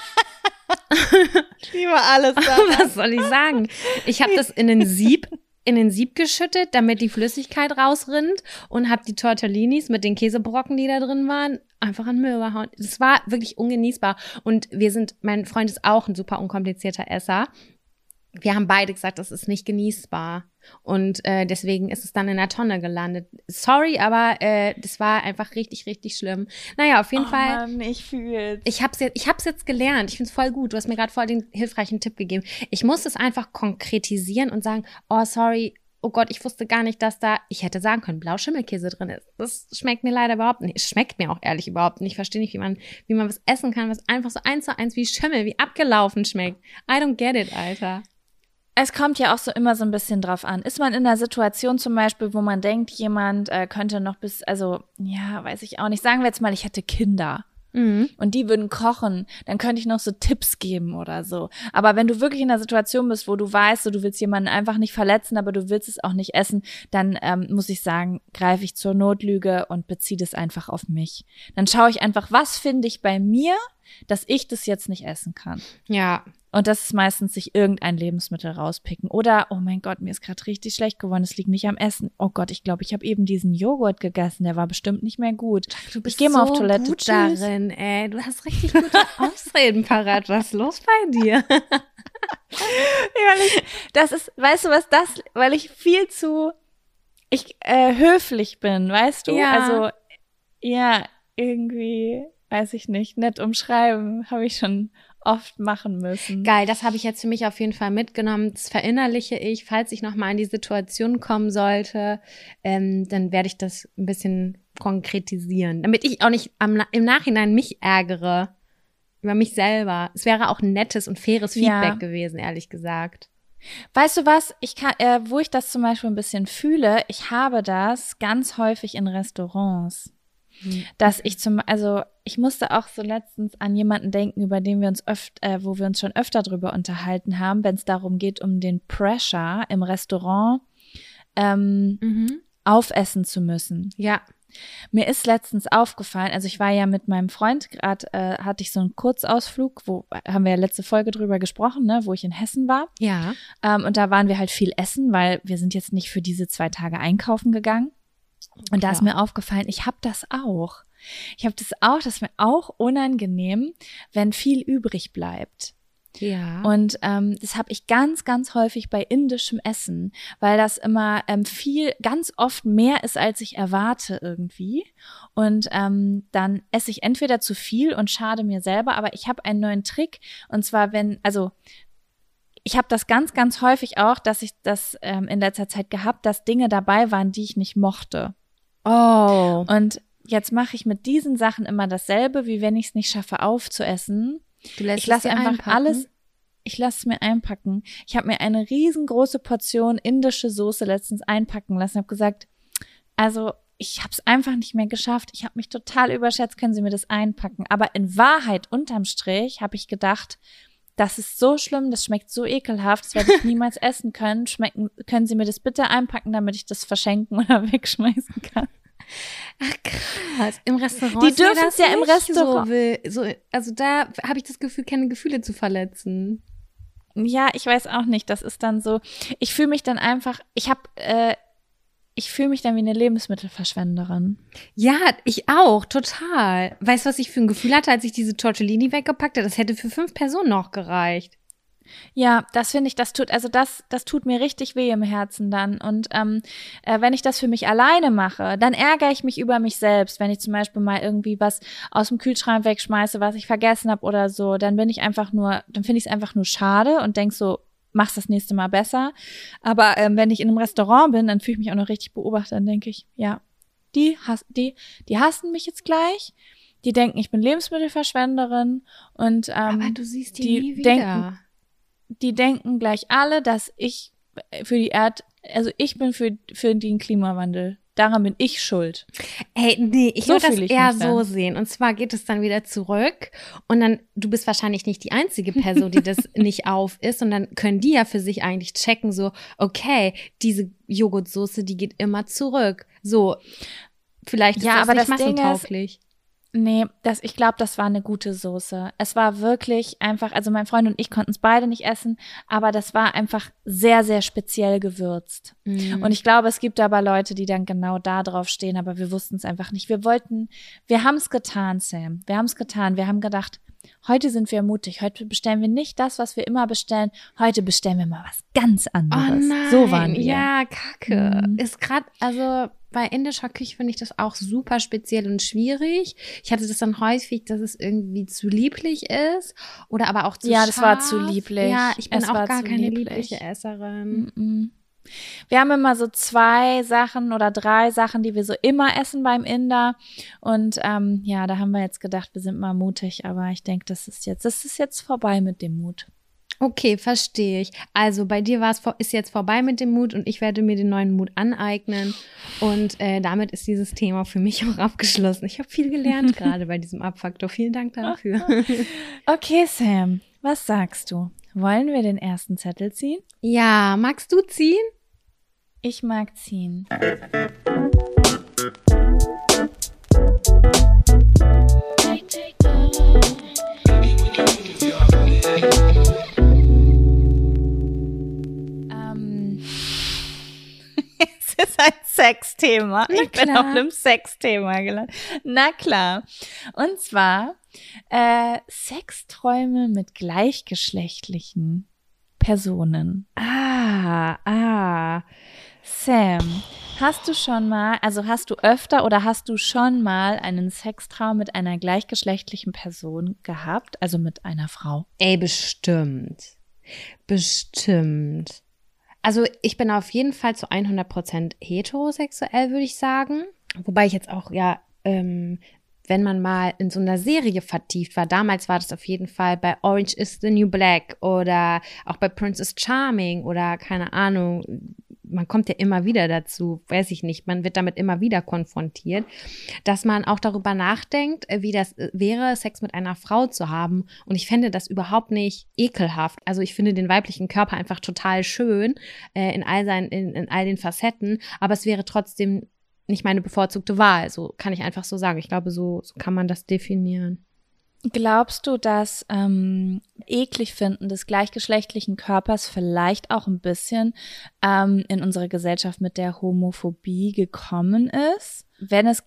Ich liebe alles daran. Was soll ich sagen? Ich habe das in den Sieb geschüttet, damit die Flüssigkeit rausrinnt und habe die Tortellinis mit den Käsebrocken, die da drin waren, einfach an den Müll gehauen. Das war wirklich ungenießbar. Und mein Freund ist auch ein super unkomplizierter Esser. Wir haben beide gesagt, das ist nicht genießbar. Und deswegen ist es dann in der Tonne gelandet. Sorry, aber das war einfach richtig, richtig schlimm. Naja, auf jeden Fall. Mann, ich fühl's. Ich hab's jetzt gelernt. Ich find's voll gut. Du hast mir gerade voll den hilfreichen Tipp gegeben. Ich muss es einfach konkretisieren und sagen, oh, sorry, oh Gott, ich wusste gar nicht, dass ich hätte sagen können, Blauschimmelkäse drin ist. Das schmeckt mir leider überhaupt nicht. Es schmeckt mir auch ehrlich überhaupt nicht. Ich verstehe nicht, wie man was essen kann, was einfach so 1:1 wie Schimmel, wie abgelaufen schmeckt. I don't get it, Alter. Es kommt ja auch so immer so ein bisschen drauf an. Ist man in einer Situation zum Beispiel, wo man denkt, jemand könnte noch weiß ich auch nicht. Sagen wir jetzt mal, ich hätte Kinder und die würden kochen, dann könnte ich noch so Tipps geben oder so. Aber wenn du wirklich in einer Situation bist, wo du weißt, so, du willst jemanden einfach nicht verletzen, aber du willst es auch nicht essen, dann muss ich sagen, greife ich zur Notlüge und beziehe das einfach auf mich. Dann schaue ich einfach, was finde ich bei mir, dass ich das jetzt nicht essen kann. Ja. Und das ist meistens sich irgendein Lebensmittel rauspicken. Oder, oh mein Gott, mir ist gerade richtig schlecht geworden, es liegt nicht am Essen. Oh Gott, ich glaube, ich habe eben diesen Joghurt gegessen, der war bestimmt nicht mehr gut. Du bist ich gehe mal so auf Toilette. Gut darin, ey. Du hast richtig gute Ausreden parat. Was ist los bei dir? Weil ich viel zu höflich bin, weißt du? Ja. Also, ja, irgendwie, weiß ich nicht, nett umschreiben, habe ich schon oft machen müssen. Geil, das habe ich jetzt für mich auf jeden Fall mitgenommen. Das verinnerliche ich. Falls ich nochmal in die Situation kommen sollte, dann werde ich das ein bisschen konkretisieren, damit ich auch nicht im Nachhinein mich ärgere über mich selber. Es wäre auch ein nettes und faires Feedback gewesen, ehrlich gesagt. Weißt du was? Wo ich das zum Beispiel ein bisschen fühle, ich habe das ganz häufig in Restaurants. Dass ich musste auch so letztens an jemanden denken, über den wo wir uns schon öfter drüber unterhalten haben, wenn es darum geht, um den Pressure im Restaurant aufessen zu müssen. Ja. Mir ist letztens aufgefallen, also ich war ja mit meinem Freund, gerade hatte ich so einen Kurzausflug, haben wir ja letzte Folge drüber gesprochen, ne, wo ich in Hessen war. Ja. Und da waren wir halt viel essen, weil wir sind jetzt nicht für diese 2 Tage einkaufen gegangen. Und da ist mir aufgefallen, ich habe das auch. Das ist mir auch unangenehm, wenn viel übrig bleibt. Ja. Und das habe ich ganz, ganz häufig bei indischem Essen, weil das immer ganz oft mehr ist, als ich erwarte irgendwie. Und dann esse ich entweder zu viel und schade mir selber, aber ich habe einen neuen Trick. Und zwar, ich habe das ganz, ganz häufig auch, dass ich das in letzter Zeit gehabt, dass Dinge dabei waren, die ich nicht mochte. Oh. Und jetzt mache ich mit diesen Sachen immer dasselbe, wie wenn ich es nicht schaffe aufzuessen. Ich lasse einfach alles, ich lasse es mir einpacken. Ich habe mir eine riesengroße Portion indische Soße letztens einpacken lassen. Habe gesagt, also ich habe es einfach nicht mehr geschafft. Ich habe mich total überschätzt, können Sie mir das einpacken? Aber in Wahrheit, unterm Strich, habe ich gedacht, das ist so schlimm, das schmeckt so ekelhaft, das werde ich niemals essen können. Können Sie mir das bitte einpacken, damit ich das verschenken oder wegschmeißen kann? Ach krass, im Restaurant. Die dürfen es ja im Restaurant. Also da habe ich das Gefühl, keine Gefühle zu verletzen. Ja, ich weiß auch nicht, das ist dann so, ich fühle mich dann einfach, ich fühle mich dann wie eine Lebensmittelverschwenderin. Ja, ich auch, total. Weißt du, was ich für ein Gefühl hatte, als ich diese Tortellini weggepackt habe? Das hätte für 5 Personen noch gereicht. Ja, das finde ich, das tut mir richtig weh im Herzen dann. Und wenn ich das für mich alleine mache, dann ärgere ich mich über mich selbst. Wenn ich zum Beispiel mal irgendwie was aus dem Kühlschrank wegschmeiße, was ich vergessen habe oder so, dann finde ich es einfach nur schade und denk so, mach's das nächste Mal besser. Aber wenn ich in einem Restaurant bin, dann fühle ich mich auch noch richtig beobachtet. Dann denke ich, ja, die hassen mich jetzt gleich. Die denken, ich bin Lebensmittelverschwenderin. Und aber du siehst die nie wieder. Die denken gleich alle, dass ich also ich bin für den Klimawandel. Daran bin ich schuld. Ey, nee, ich würde das eher so dann sehen. Und zwar geht es dann wieder zurück und dann, du bist wahrscheinlich nicht die einzige Person, die das nicht auf ist, und dann können die ja für sich eigentlich checken, so, okay, diese Joghurtsoße, die geht immer zurück. So, vielleicht ist das nicht massentauglich. Nee, ich glaube, das war eine gute Soße. Es war wirklich einfach, also mein Freund und ich konnten es beide nicht essen, aber das war einfach sehr, sehr speziell gewürzt. Und ich glaube, es gibt aber Leute, die dann genau da drauf stehen, aber wir wussten es einfach nicht. Wir haben es getan, Sam. Wir haben es getan. Wir haben gedacht, heute sind wir mutig. Heute bestellen wir nicht das, was wir immer bestellen. Heute bestellen wir mal was ganz anderes. Oh nein, so waren wir. Ja, kacke. Ist gerade, also bei indischer Küche finde ich das auch super speziell und schwierig. Ich hatte das dann häufig, dass es irgendwie zu lieblich ist oder aber auch zu scharf. Ja, das war zu lieblich. Ja, ich bin auch gar keine liebliche Esserin. Wir haben immer so 2 Sachen oder 3 Sachen, die wir so immer essen beim Inder. Und da haben wir jetzt gedacht, wir sind mal mutig, aber ich denke, das ist jetzt vorbei mit dem Mut. Okay, verstehe ich. Also bei dir ist jetzt vorbei mit dem Mut und ich werde mir den neuen Mut aneignen. Und damit ist dieses Thema für mich auch abgeschlossen. Ich habe viel gelernt gerade bei diesem Abfaktor. Vielen Dank dafür. Okay, Sam, was sagst du? Wollen wir den ersten Zettel ziehen? Ja, magst du ziehen? Ich mag ziehen. Es ist ein Sexthema. Ich bin auf einem Sexthema gelandet. Na klar. Und zwar Sexträume mit gleichgeschlechtlichen Personen. Sam, hast du öfter oder hast du schon mal einen Sextraum mit einer gleichgeschlechtlichen Person gehabt, also mit einer Frau? Ey, bestimmt. Also ich bin auf jeden Fall zu 100% heterosexuell, würde ich sagen. Wobei ich jetzt auch, wenn man mal in so einer Serie vertieft war, damals war das auf jeden Fall bei Orange is the New Black oder auch bei Princess Charming oder keine Ahnung, man kommt ja immer wieder dazu, weiß ich nicht, man wird damit immer wieder konfrontiert, dass man auch darüber nachdenkt, wie das wäre, Sex mit einer Frau zu haben. Und ich fände das überhaupt nicht ekelhaft. Also ich finde den weiblichen Körper einfach total schön in all den Facetten, aber es wäre trotzdem nicht meine bevorzugte Wahl. So kann ich einfach so sagen. Ich glaube, so kann man das definieren. Glaubst du, dass eklig finden des gleichgeschlechtlichen Körpers vielleicht auch ein bisschen in unsere Gesellschaft mit der Homophobie gekommen ist? Wenn es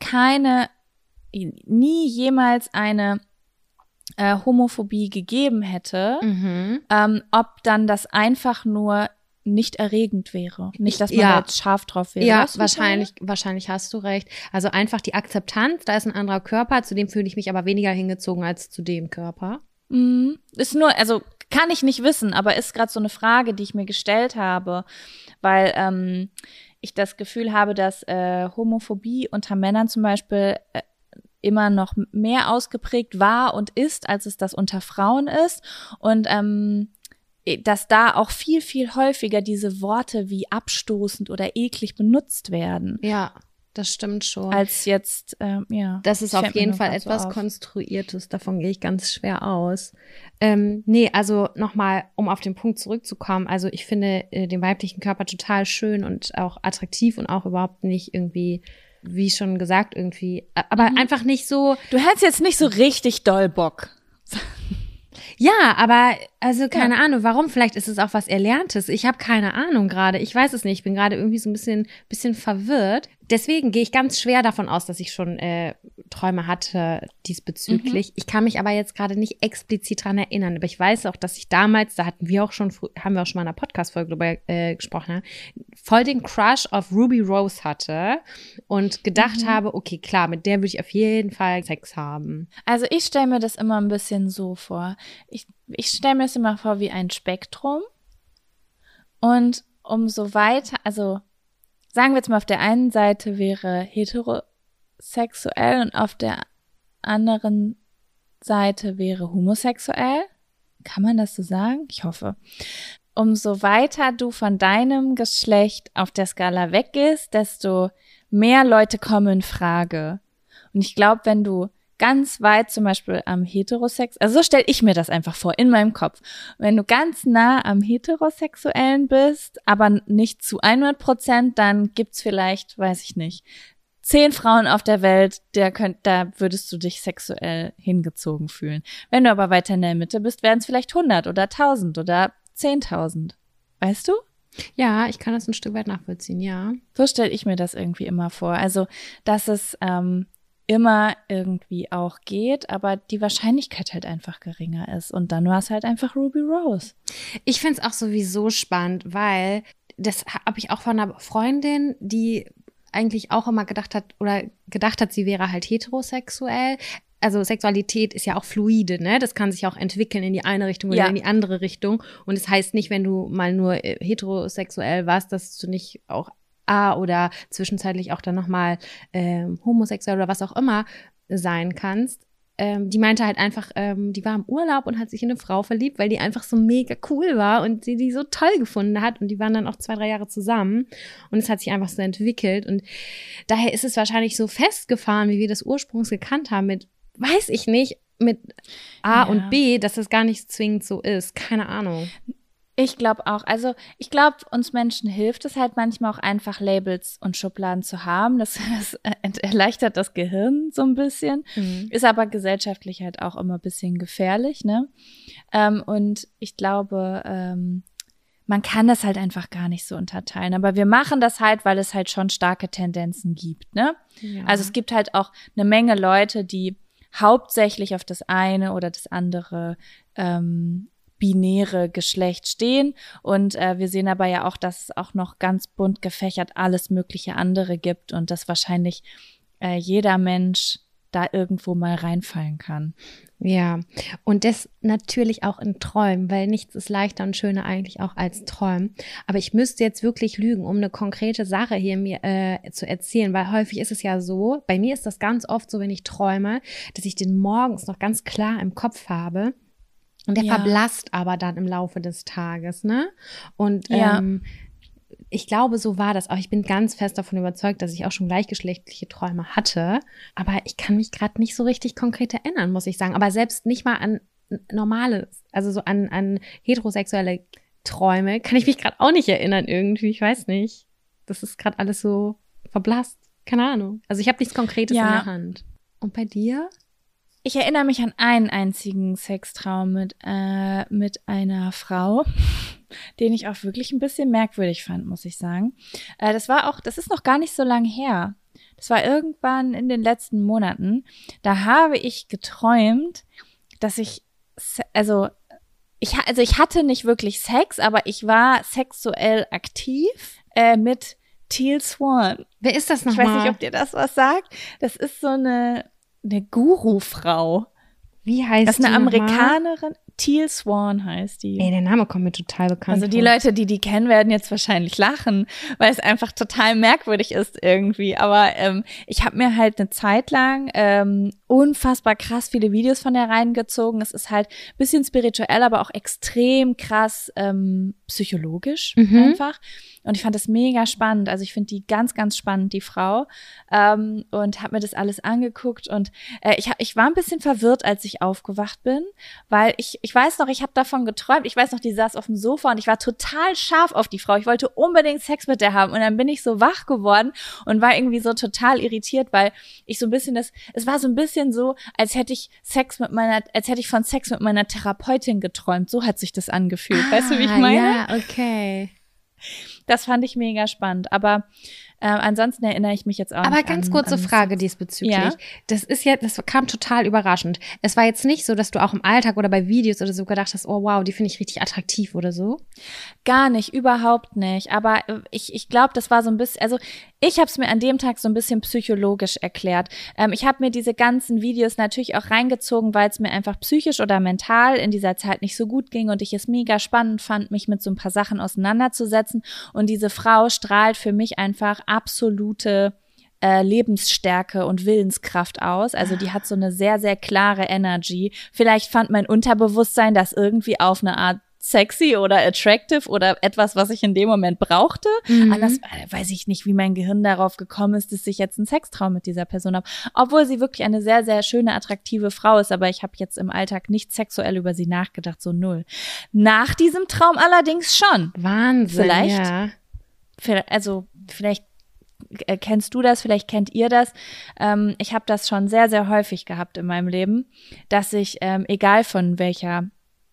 nie jemals eine Homophobie gegeben hätte, ob dann das einfach nur nicht erregend wäre. Nicht, dass man da jetzt scharf drauf wäre. Ja, wahrscheinlich hast du recht. Also einfach die Akzeptanz, da ist ein anderer Körper, zu dem fühle ich mich aber weniger hingezogen als zu dem Körper. Ist nur, also kann ich nicht wissen, aber ist gerade so eine Frage, die ich mir gestellt habe, weil ich das Gefühl habe, dass Homophobie unter Männern zum Beispiel immer noch mehr ausgeprägt war und ist, als es das unter Frauen ist. Und dass da auch viel, viel häufiger diese Worte wie abstoßend oder eklig benutzt werden. Ja, das stimmt schon. Als jetzt, Das ist auf jeden Fall etwas so Konstruiertes, davon gehe ich ganz schwer aus. Nee, also nochmal, um auf den Punkt zurückzukommen, also ich finde den weiblichen Körper total schön und auch attraktiv und auch überhaupt nicht irgendwie, wie schon gesagt, irgendwie, aber einfach nicht so. Du hättest jetzt nicht so richtig doll Bock. Ja, aber also keine Ahnung, warum? Vielleicht ist es auch was Erlerntes. Ich habe keine Ahnung gerade. Ich weiß es nicht. Ich bin gerade irgendwie so ein bisschen verwirrt. Deswegen gehe ich ganz schwer davon aus, dass ich schon Träume hatte diesbezüglich. Ich kann mich aber jetzt gerade nicht explizit dran erinnern. Aber ich weiß auch, dass ich damals, haben wir auch schon mal in einer Podcast-Folge darüber gesprochen, voll den Crush auf Ruby Rose hatte und gedacht habe, okay, klar, mit der würde ich auf jeden Fall Sex haben. Also ich stelle mir das immer ein bisschen so vor. Ich stelle mir das immer vor wie ein Spektrum. Und umso weiter, also sagen wir jetzt mal, auf der einen Seite wäre heterosexuell und auf der anderen Seite wäre homosexuell. Kann man das so sagen? Ich hoffe. umso weiter du von deinem Geschlecht auf der Skala weggehst, desto mehr Leute kommen in Frage. Und ich glaube, wenn du ganz weit zum Beispiel am Heterosex, also so stelle ich mir das einfach vor, in meinem Kopf. Wenn du ganz nah am Heterosexuellen bist, aber nicht zu 100%, dann gibt's vielleicht, weiß ich nicht, 10 Frauen auf der Welt, da würdest du dich sexuell hingezogen fühlen. Wenn du aber weiter in der Mitte bist, werden es vielleicht 100 oder 1000 oder 10.000. Weißt du? Ja, ich kann das ein Stück weit nachvollziehen, ja. So stelle ich mir das irgendwie immer vor. Also, dass es immer irgendwie auch geht, aber die Wahrscheinlichkeit halt einfach geringer ist. Und dann war es halt einfach Ruby Rose. Ich find's auch sowieso spannend, weil das habe ich auch von einer Freundin, die eigentlich auch immer gedacht hat, sie wäre halt heterosexuell. Also Sexualität ist ja auch fluide, ne? Das kann sich auch entwickeln in die eine Richtung oder in die andere Richtung. Und es heißt nicht, wenn du mal nur heterosexuell warst, dass du nicht auch oder zwischenzeitlich auch dann nochmal homosexuell oder was auch immer sein kannst. Die meinte halt einfach, die war im Urlaub und hat sich in eine Frau verliebt, weil die einfach so mega cool war und sie die so toll gefunden hat. Und die waren dann auch 2-3 Jahre zusammen. Und es hat sich einfach so entwickelt. Und daher ist es wahrscheinlich so festgefahren, wie wir das ursprünglich gekannt haben mit, weiß ich nicht, mit A und B, dass es gar nicht zwingend so ist. Keine Ahnung. Ich glaube auch. Also ich glaube, uns Menschen hilft es halt manchmal auch einfach, Labels und Schubladen zu haben. Das erleichtert das Gehirn so ein bisschen. Ist aber gesellschaftlich halt auch immer ein bisschen gefährlich, ne? Und ich glaube, man kann das halt einfach gar nicht so unterteilen. Aber wir machen das halt, weil es halt schon starke Tendenzen gibt, ne? Ja. Also es gibt halt auch eine Menge Leute, die hauptsächlich auf das eine oder das andere binäre Geschlecht stehen und wir sehen aber ja auch, dass es auch noch ganz bunt gefächert alles mögliche andere gibt und dass wahrscheinlich jeder Mensch da irgendwo mal reinfallen kann. Ja, und das natürlich auch in Träumen, weil nichts ist leichter und schöner eigentlich auch als Träumen. Aber ich müsste jetzt wirklich lügen, um eine konkrete Sache hier mir zu erzählen, weil häufig ist es ja so, bei mir ist das ganz oft so, wenn ich träume, dass ich den morgens noch ganz klar im Kopf habe. Und der verblasst aber dann im Laufe des Tages, ne? Und ich glaube, so war das auch. Ich bin ganz fest davon überzeugt, dass ich auch schon gleichgeschlechtliche Träume hatte. Aber ich kann mich gerade nicht so richtig konkret erinnern, muss ich sagen. Aber selbst nicht mal an normale, also so an heterosexuelle Träume, kann ich mich gerade auch nicht erinnern irgendwie. Ich weiß nicht. Das ist gerade alles so verblasst. Keine Ahnung. Also ich habe nichts Konkretes in der Hand. Und bei dir? Ich erinnere mich an einen einzigen Sextraum mit einer Frau, den ich auch wirklich ein bisschen merkwürdig fand, muss ich sagen. Das ist noch gar nicht so lang her. Das war irgendwann in den letzten Monaten. Da habe ich geträumt, dass ich hatte nicht wirklich Sex, aber ich war sexuell aktiv mit Teal Swan. Wer ist das nochmal? Ich weiß nicht, ob dir das was sagt. Das ist so eine Guru-Frau. Wie heißt die? Das ist eine Amerikanerin. Teal Swan heißt die. Ey, der Name kommt mir total bekannt Also die Leute, die kennen, werden jetzt wahrscheinlich lachen, weil es einfach total merkwürdig ist irgendwie. Aber ich habe mir halt eine Zeit lang unfassbar krass viele Videos von der reingezogen. Es ist halt ein bisschen spirituell, aber auch extrem krass psychologisch einfach. Und ich fand das mega spannend. Also ich finde die ganz, ganz spannend, die Frau. Und habe mir das alles angeguckt. Und ich war ein bisschen verwirrt, als ich aufgewacht bin, weil ich weiß noch, ich habe davon geträumt. Ich weiß noch, die saß auf dem Sofa und ich war total scharf auf die Frau. Ich wollte unbedingt Sex mit der haben. Und dann bin ich so wach geworden und war irgendwie so total irritiert, weil ich so ein bisschen es war so ein bisschen so, als hätte ich von Sex mit meiner Therapeutin geträumt. So hat sich das angefühlt. Weißt du, wie ich meine? Ja, okay. Das fand ich mega spannend, aber ansonsten erinnere ich mich jetzt auch nicht Aber ganz kurze Frage diesbezüglich. Ja? Das kam total überraschend. Es war jetzt nicht so, dass du auch im Alltag oder bei Videos oder so gedacht hast, oh wow, die finde ich richtig attraktiv oder so? Gar nicht, überhaupt nicht. Aber ich glaube, das war so ein bisschen, also ich habe es mir an dem Tag so ein bisschen psychologisch erklärt. Ich habe mir diese ganzen Videos natürlich auch reingezogen, weil es mir einfach psychisch oder mental in dieser Zeit nicht so gut ging und ich es mega spannend fand, mich mit so ein paar Sachen auseinanderzusetzen. Und diese Frau strahlt für mich einfach absolute Lebensstärke und Willenskraft aus. Also die hat so eine sehr, sehr klare Energy. Vielleicht fand mein Unterbewusstsein das irgendwie auf eine Art sexy oder attractive oder etwas, was ich in dem Moment brauchte. Anders weiß ich nicht, wie mein Gehirn darauf gekommen ist, dass ich jetzt einen Sextraum mit dieser Person habe. Obwohl sie wirklich eine sehr, sehr schöne, attraktive Frau ist, aber ich habe jetzt im Alltag nicht sexuell über sie nachgedacht, so null. Nach diesem Traum allerdings schon. Wahnsinn, Vielleicht kennst du das, vielleicht kennt ihr das. Ich habe das schon sehr, sehr häufig gehabt in meinem Leben, dass ich, egal von welcher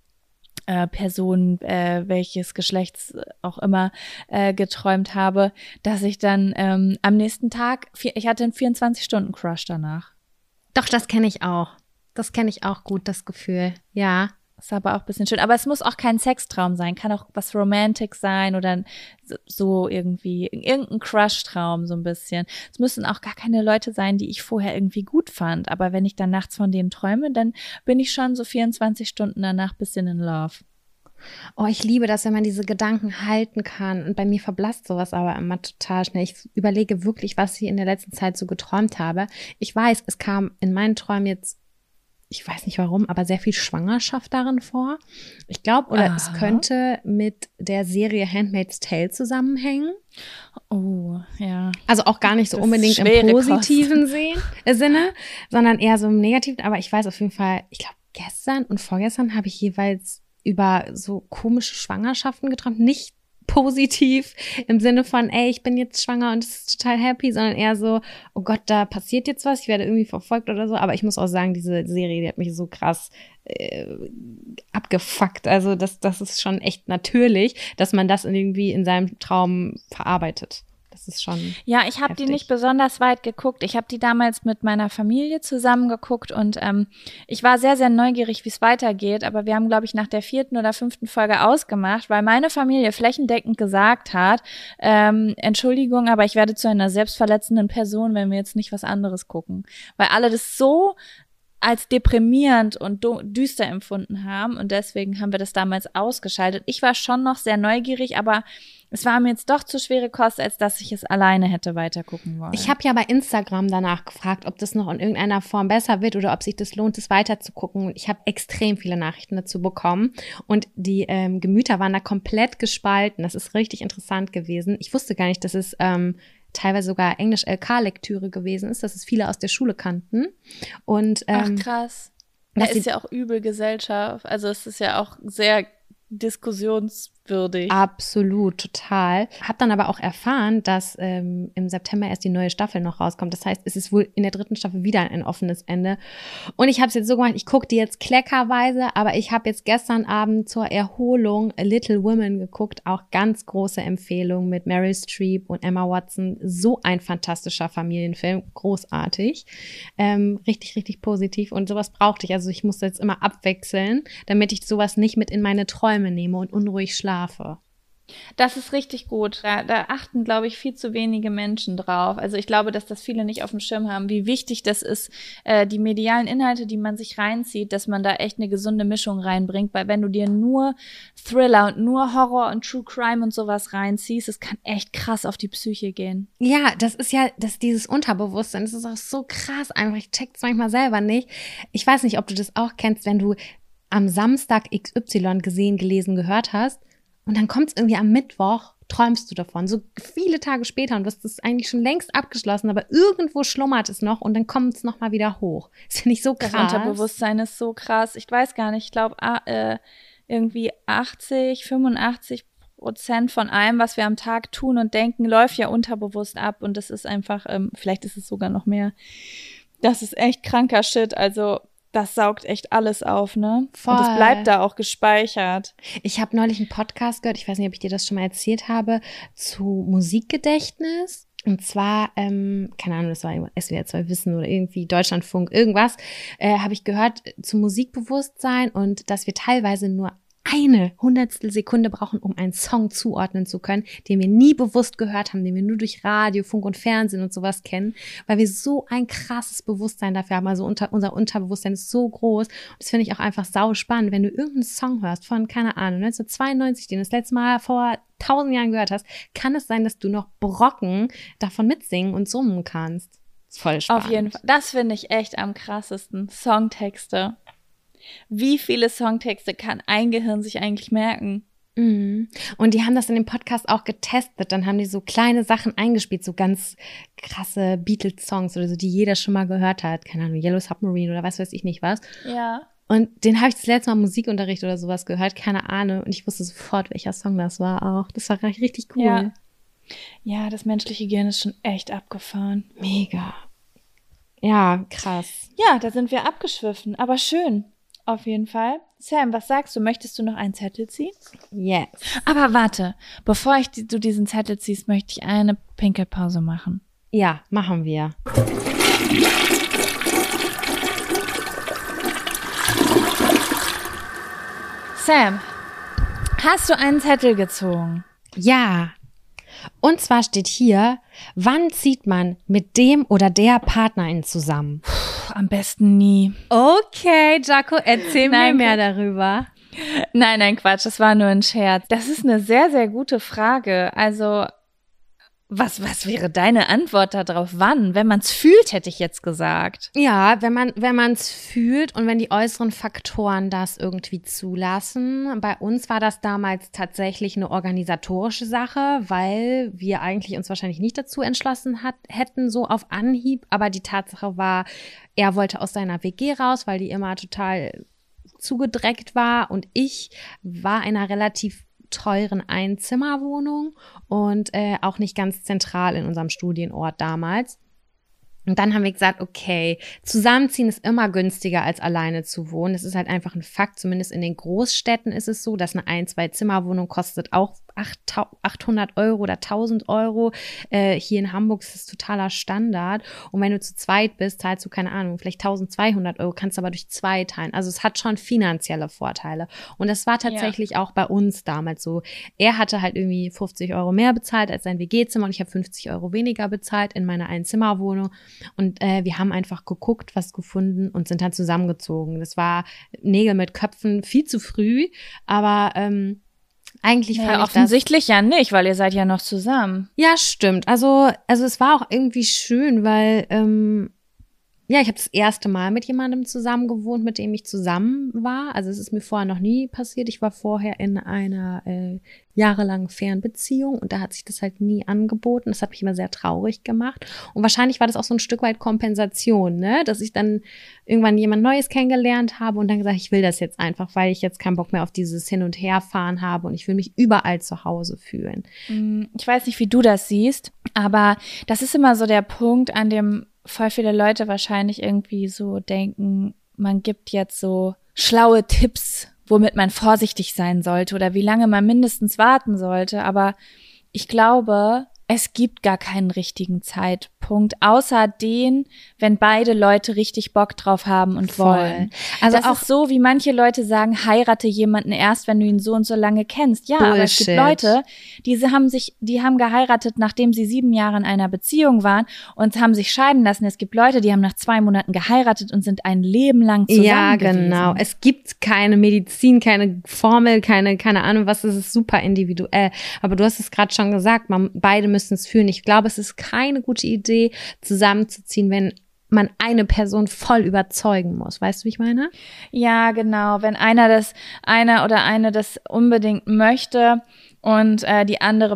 Person, welches Geschlechts auch immer geträumt habe, dass ich dann am nächsten Tag, ich hatte einen 24-Stunden-Crush danach. Doch, das kenne ich auch. Das kenne ich auch gut, das Gefühl, ja. Ist aber auch ein bisschen schön. Aber es muss auch kein Sextraum sein. Kann auch was Romantic sein oder so irgendwie irgendein Crush-Traum so ein bisschen. Es müssen auch gar keine Leute sein, die ich vorher irgendwie gut fand. Aber wenn ich dann nachts von denen träume, dann bin ich schon so 24 Stunden danach bisschen in Love. Oh, ich liebe das, wenn man diese Gedanken halten kann. Und bei mir verblasst sowas aber immer total schnell. Ich überlege wirklich, was ich in der letzten Zeit so geträumt habe. Ich weiß, es kam in meinen Träumen jetzt, ich weiß nicht warum, aber sehr viel Schwangerschaft darin vor. Ich glaube, oder es könnte mit der Serie Handmaid's Tale zusammenhängen. Oh, ja. Also auch gar nicht so unbedingt im positiven Sinne, sondern eher so im negativen. Aber ich weiß auf jeden Fall, ich glaube, gestern und vorgestern habe ich jeweils über so komische Schwangerschaften geträumt. Nicht positiv im Sinne von, ey, ich bin jetzt schwanger und es ist total happy, sondern eher so, oh Gott, da passiert jetzt was, ich werde irgendwie verfolgt oder so. Aber ich muss auch sagen, diese Serie, die hat mich so krass abgefuckt. Also das ist schon echt natürlich, dass man das irgendwie in seinem Traum verarbeitet. Das ist schon Ja, ich habe die nicht besonders weit geguckt. Ich habe die damals mit meiner Familie zusammen geguckt und ich war sehr, sehr neugierig, wie es weitergeht. Aber wir haben, glaube ich, nach der 4. oder 5. Folge ausgemacht, weil meine Familie flächendeckend gesagt hat, Entschuldigung, aber ich werde zu einer selbstverletzenden Person, wenn wir jetzt nicht was anderes gucken. Weil alle das so als deprimierend und düster empfunden haben und deswegen haben wir das damals ausgeschaltet. Ich war schon noch sehr neugierig, aber es war mir jetzt doch zu schwere Kost, als dass ich es alleine hätte weitergucken wollen. Ich habe ja bei Instagram danach gefragt, ob das noch in irgendeiner Form besser wird oder ob sich das lohnt, es weiterzugucken. Und ich habe extrem viele Nachrichten dazu bekommen und die Gemüter waren da komplett gespalten. Das ist richtig interessant gewesen. Ich wusste gar nicht, dass es teilweise sogar Englisch-LK-Lektüre gewesen ist, dass es viele aus der Schule kannten. Und, ach krass. Da ist ja auch übel Gesellschaft. Also es ist ja auch sehr diskussionswürdig. Absolut, total. Hab dann aber auch erfahren, dass im September erst die neue Staffel noch rauskommt. Das heißt, es ist wohl in der 3. Staffel wieder ein offenes Ende. Und ich habe es jetzt so gemacht, ich gucke die jetzt kleckerweise, aber ich habe jetzt gestern Abend zur Erholung Little Women geguckt. Auch ganz große Empfehlung mit Meryl Streep und Emma Watson. So ein fantastischer Familienfilm, großartig. Richtig, richtig positiv und sowas brauchte ich. Also ich musste jetzt immer abwechseln, damit ich sowas nicht mit in meine Träume nehme und unruhig schlafe. Das ist richtig gut. Da achten, glaube ich, viel zu wenige Menschen drauf. Also ich glaube, dass das viele nicht auf dem Schirm haben, wie wichtig das ist, die medialen Inhalte, die man sich reinzieht, dass man da echt eine gesunde Mischung reinbringt, weil wenn du dir nur Thriller und nur Horror und True Crime und sowas reinziehst, das kann echt krass auf die Psyche gehen. Ja, das ist ja, dieses Unterbewusstsein, das ist auch so krass einfach. Ich check's manchmal selber nicht. Ich weiß nicht, ob du das auch kennst, wenn du am Samstag XY gesehen, gelesen, gehört hast und dann kommt es irgendwie am Mittwoch, träumst du davon, so viele Tage später und das ist eigentlich schon längst abgeschlossen, aber irgendwo schlummert es noch und dann kommt es nochmal wieder hoch. Das finde ich so krass. Das Unterbewusstsein ist so krass. Ich weiß gar nicht, ich glaube irgendwie 85% von allem, was wir am Tag tun und denken, läuft ja unterbewusst ab und das ist einfach, vielleicht ist es sogar noch mehr. Das ist echt kranker Shit, also das saugt echt alles auf, ne? Voll. Und das bleibt da auch gespeichert. Ich habe neulich einen Podcast gehört, ich weiß nicht, ob ich dir das schon mal erzählt habe, zu Musikgedächtnis. Und zwar, keine Ahnung, das war SWR 2 Wissen oder irgendwie Deutschlandfunk, irgendwas, habe ich gehört zu Musikbewusstsein und dass wir teilweise nur eine Hundertstelsekunde brauchen, um einen Song zuordnen zu können, den wir nie bewusst gehört haben, den wir nur durch Radio, Funk und Fernsehen und sowas kennen, weil wir so ein krasses Bewusstsein dafür haben. Also unser Unterbewusstsein ist so groß. Und das finde ich auch einfach sau spannend, wenn du irgendeinen Song hörst von, keine Ahnung, 1992, den du das letzte Mal vor 1000 Jahren gehört hast, kann es sein, dass du noch Brocken davon mitsingen und summen kannst. Das ist voll spannend. Auf jeden Fall. Das finde ich echt am krassesten. Songtexte. Wie viele Songtexte kann ein Gehirn sich eigentlich merken? Mhm. Und die haben das in dem Podcast auch getestet. Dann haben die so kleine Sachen eingespielt, so ganz krasse Beatles-Songs oder so, die jeder schon mal gehört hat. Keine Ahnung, Yellow Submarine oder was weiß ich nicht was. Ja. Und den habe ich das letzte Mal im Musikunterricht oder sowas gehört, keine Ahnung. Und ich wusste sofort, welcher Song das war auch. Das war richtig cool. Ja, das menschliche Gehirn ist schon echt abgefahren. Mega. Ja, krass. Ja, da sind wir abgeschwiffen, aber schön. Auf jeden Fall. Sam, was sagst du? Möchtest du noch einen Zettel ziehen? Yes. Aber warte, bevor du diesen Zettel ziehst, möchte ich eine Pinkelpause machen. Ja, machen wir. Sam, hast du einen Zettel gezogen? Ja. Und zwar steht hier, wann zieht man mit dem oder der Partnerin zusammen? Am besten nie. Okay, Jaco, erzähl mir mehr darüber. Nein, Quatsch, das war nur ein Scherz. Das ist eine sehr, sehr gute Frage. Also, was wäre deine Antwort darauf? Wann? Wenn man es fühlt, hätte ich jetzt gesagt. Ja, wenn man es fühlt und wenn die äußeren Faktoren das irgendwie zulassen. Bei uns war das damals tatsächlich eine organisatorische Sache, weil wir eigentlich uns wahrscheinlich nicht dazu entschlossen hätten, so auf Anhieb. Aber die Tatsache war, er wollte aus seiner WG raus, weil die immer total zugedreckt war und ich war in einer relativ teuren Einzimmerwohnung und auch nicht ganz zentral in unserem Studienort damals. Und dann haben wir gesagt, okay, zusammenziehen ist immer günstiger als alleine zu wohnen. Das ist halt einfach ein Fakt. Zumindest in den Großstädten ist es so, dass eine 1-2-Zimmerwohnung kostet auch 800 Euro oder 1000 Euro. Hier in Hamburg ist es totaler Standard. Und wenn du zu zweit bist, zahlst du, keine Ahnung, vielleicht 1200 Euro, kannst aber durch 2 teilen. Also es hat schon finanzielle Vorteile. Und das war tatsächlich auch bei uns damals so. Er hatte halt irgendwie 50 Euro mehr bezahlt als sein WG-Zimmer und ich habe 50 Euro weniger bezahlt in meiner Einzimmerwohnung. Und wir haben einfach geguckt, was gefunden und sind dann zusammengezogen. Das war Nägel mit Köpfen viel zu früh, aber eigentlich fand ich das offensichtlich ja nicht, weil ihr seid ja noch zusammen. Ja, stimmt. Also es war auch irgendwie schön, weil ja, ich habe das erste Mal mit jemandem zusammen gewohnt, mit dem ich zusammen war. Also es ist mir vorher noch nie passiert. Ich war vorher in einer jahrelangen Fernbeziehung und da hat sich das halt nie angeboten. Das hat mich immer sehr traurig gemacht. Und wahrscheinlich war das auch so ein Stück weit Kompensation, ne? Dass ich dann irgendwann jemand Neues kennengelernt habe und dann gesagt, ich will das jetzt einfach, weil ich jetzt keinen Bock mehr auf dieses Hin- und Herfahren habe und ich will mich überall zu Hause fühlen. Ich weiß nicht, wie du das siehst, aber das ist immer so der Punkt, an dem voll viele Leute wahrscheinlich irgendwie so denken, man gibt jetzt so schlaue Tipps, womit man vorsichtig sein sollte oder wie lange man mindestens warten sollte. Aber ich glaube, es gibt gar keinen richtigen Zeitpunkt, außer den, wenn beide Leute richtig Bock drauf haben und wollen. Also das auch ist so, wie manche Leute sagen, heirate jemanden erst, wenn du ihn so und so lange kennst. Ja, Bullshit. Aber es gibt Leute, die haben geheiratet, nachdem sie 7 Jahre in einer Beziehung waren und haben sich scheiden lassen. Es gibt Leute, die haben nach 2 Monaten geheiratet und sind ein Leben lang zusammen Ja, gewesen. Genau. Es gibt keine Medizin, keine Formel, keine Ahnung was, es ist super individuell. Aber du hast es gerade schon gesagt, beide müssen es fühlen. Ich glaube, es ist keine gute Idee, zusammenzuziehen, wenn man eine Person voll überzeugen muss. Weißt du, wie ich meine? Ja, genau. Wenn einer oder eine das unbedingt möchte und die andere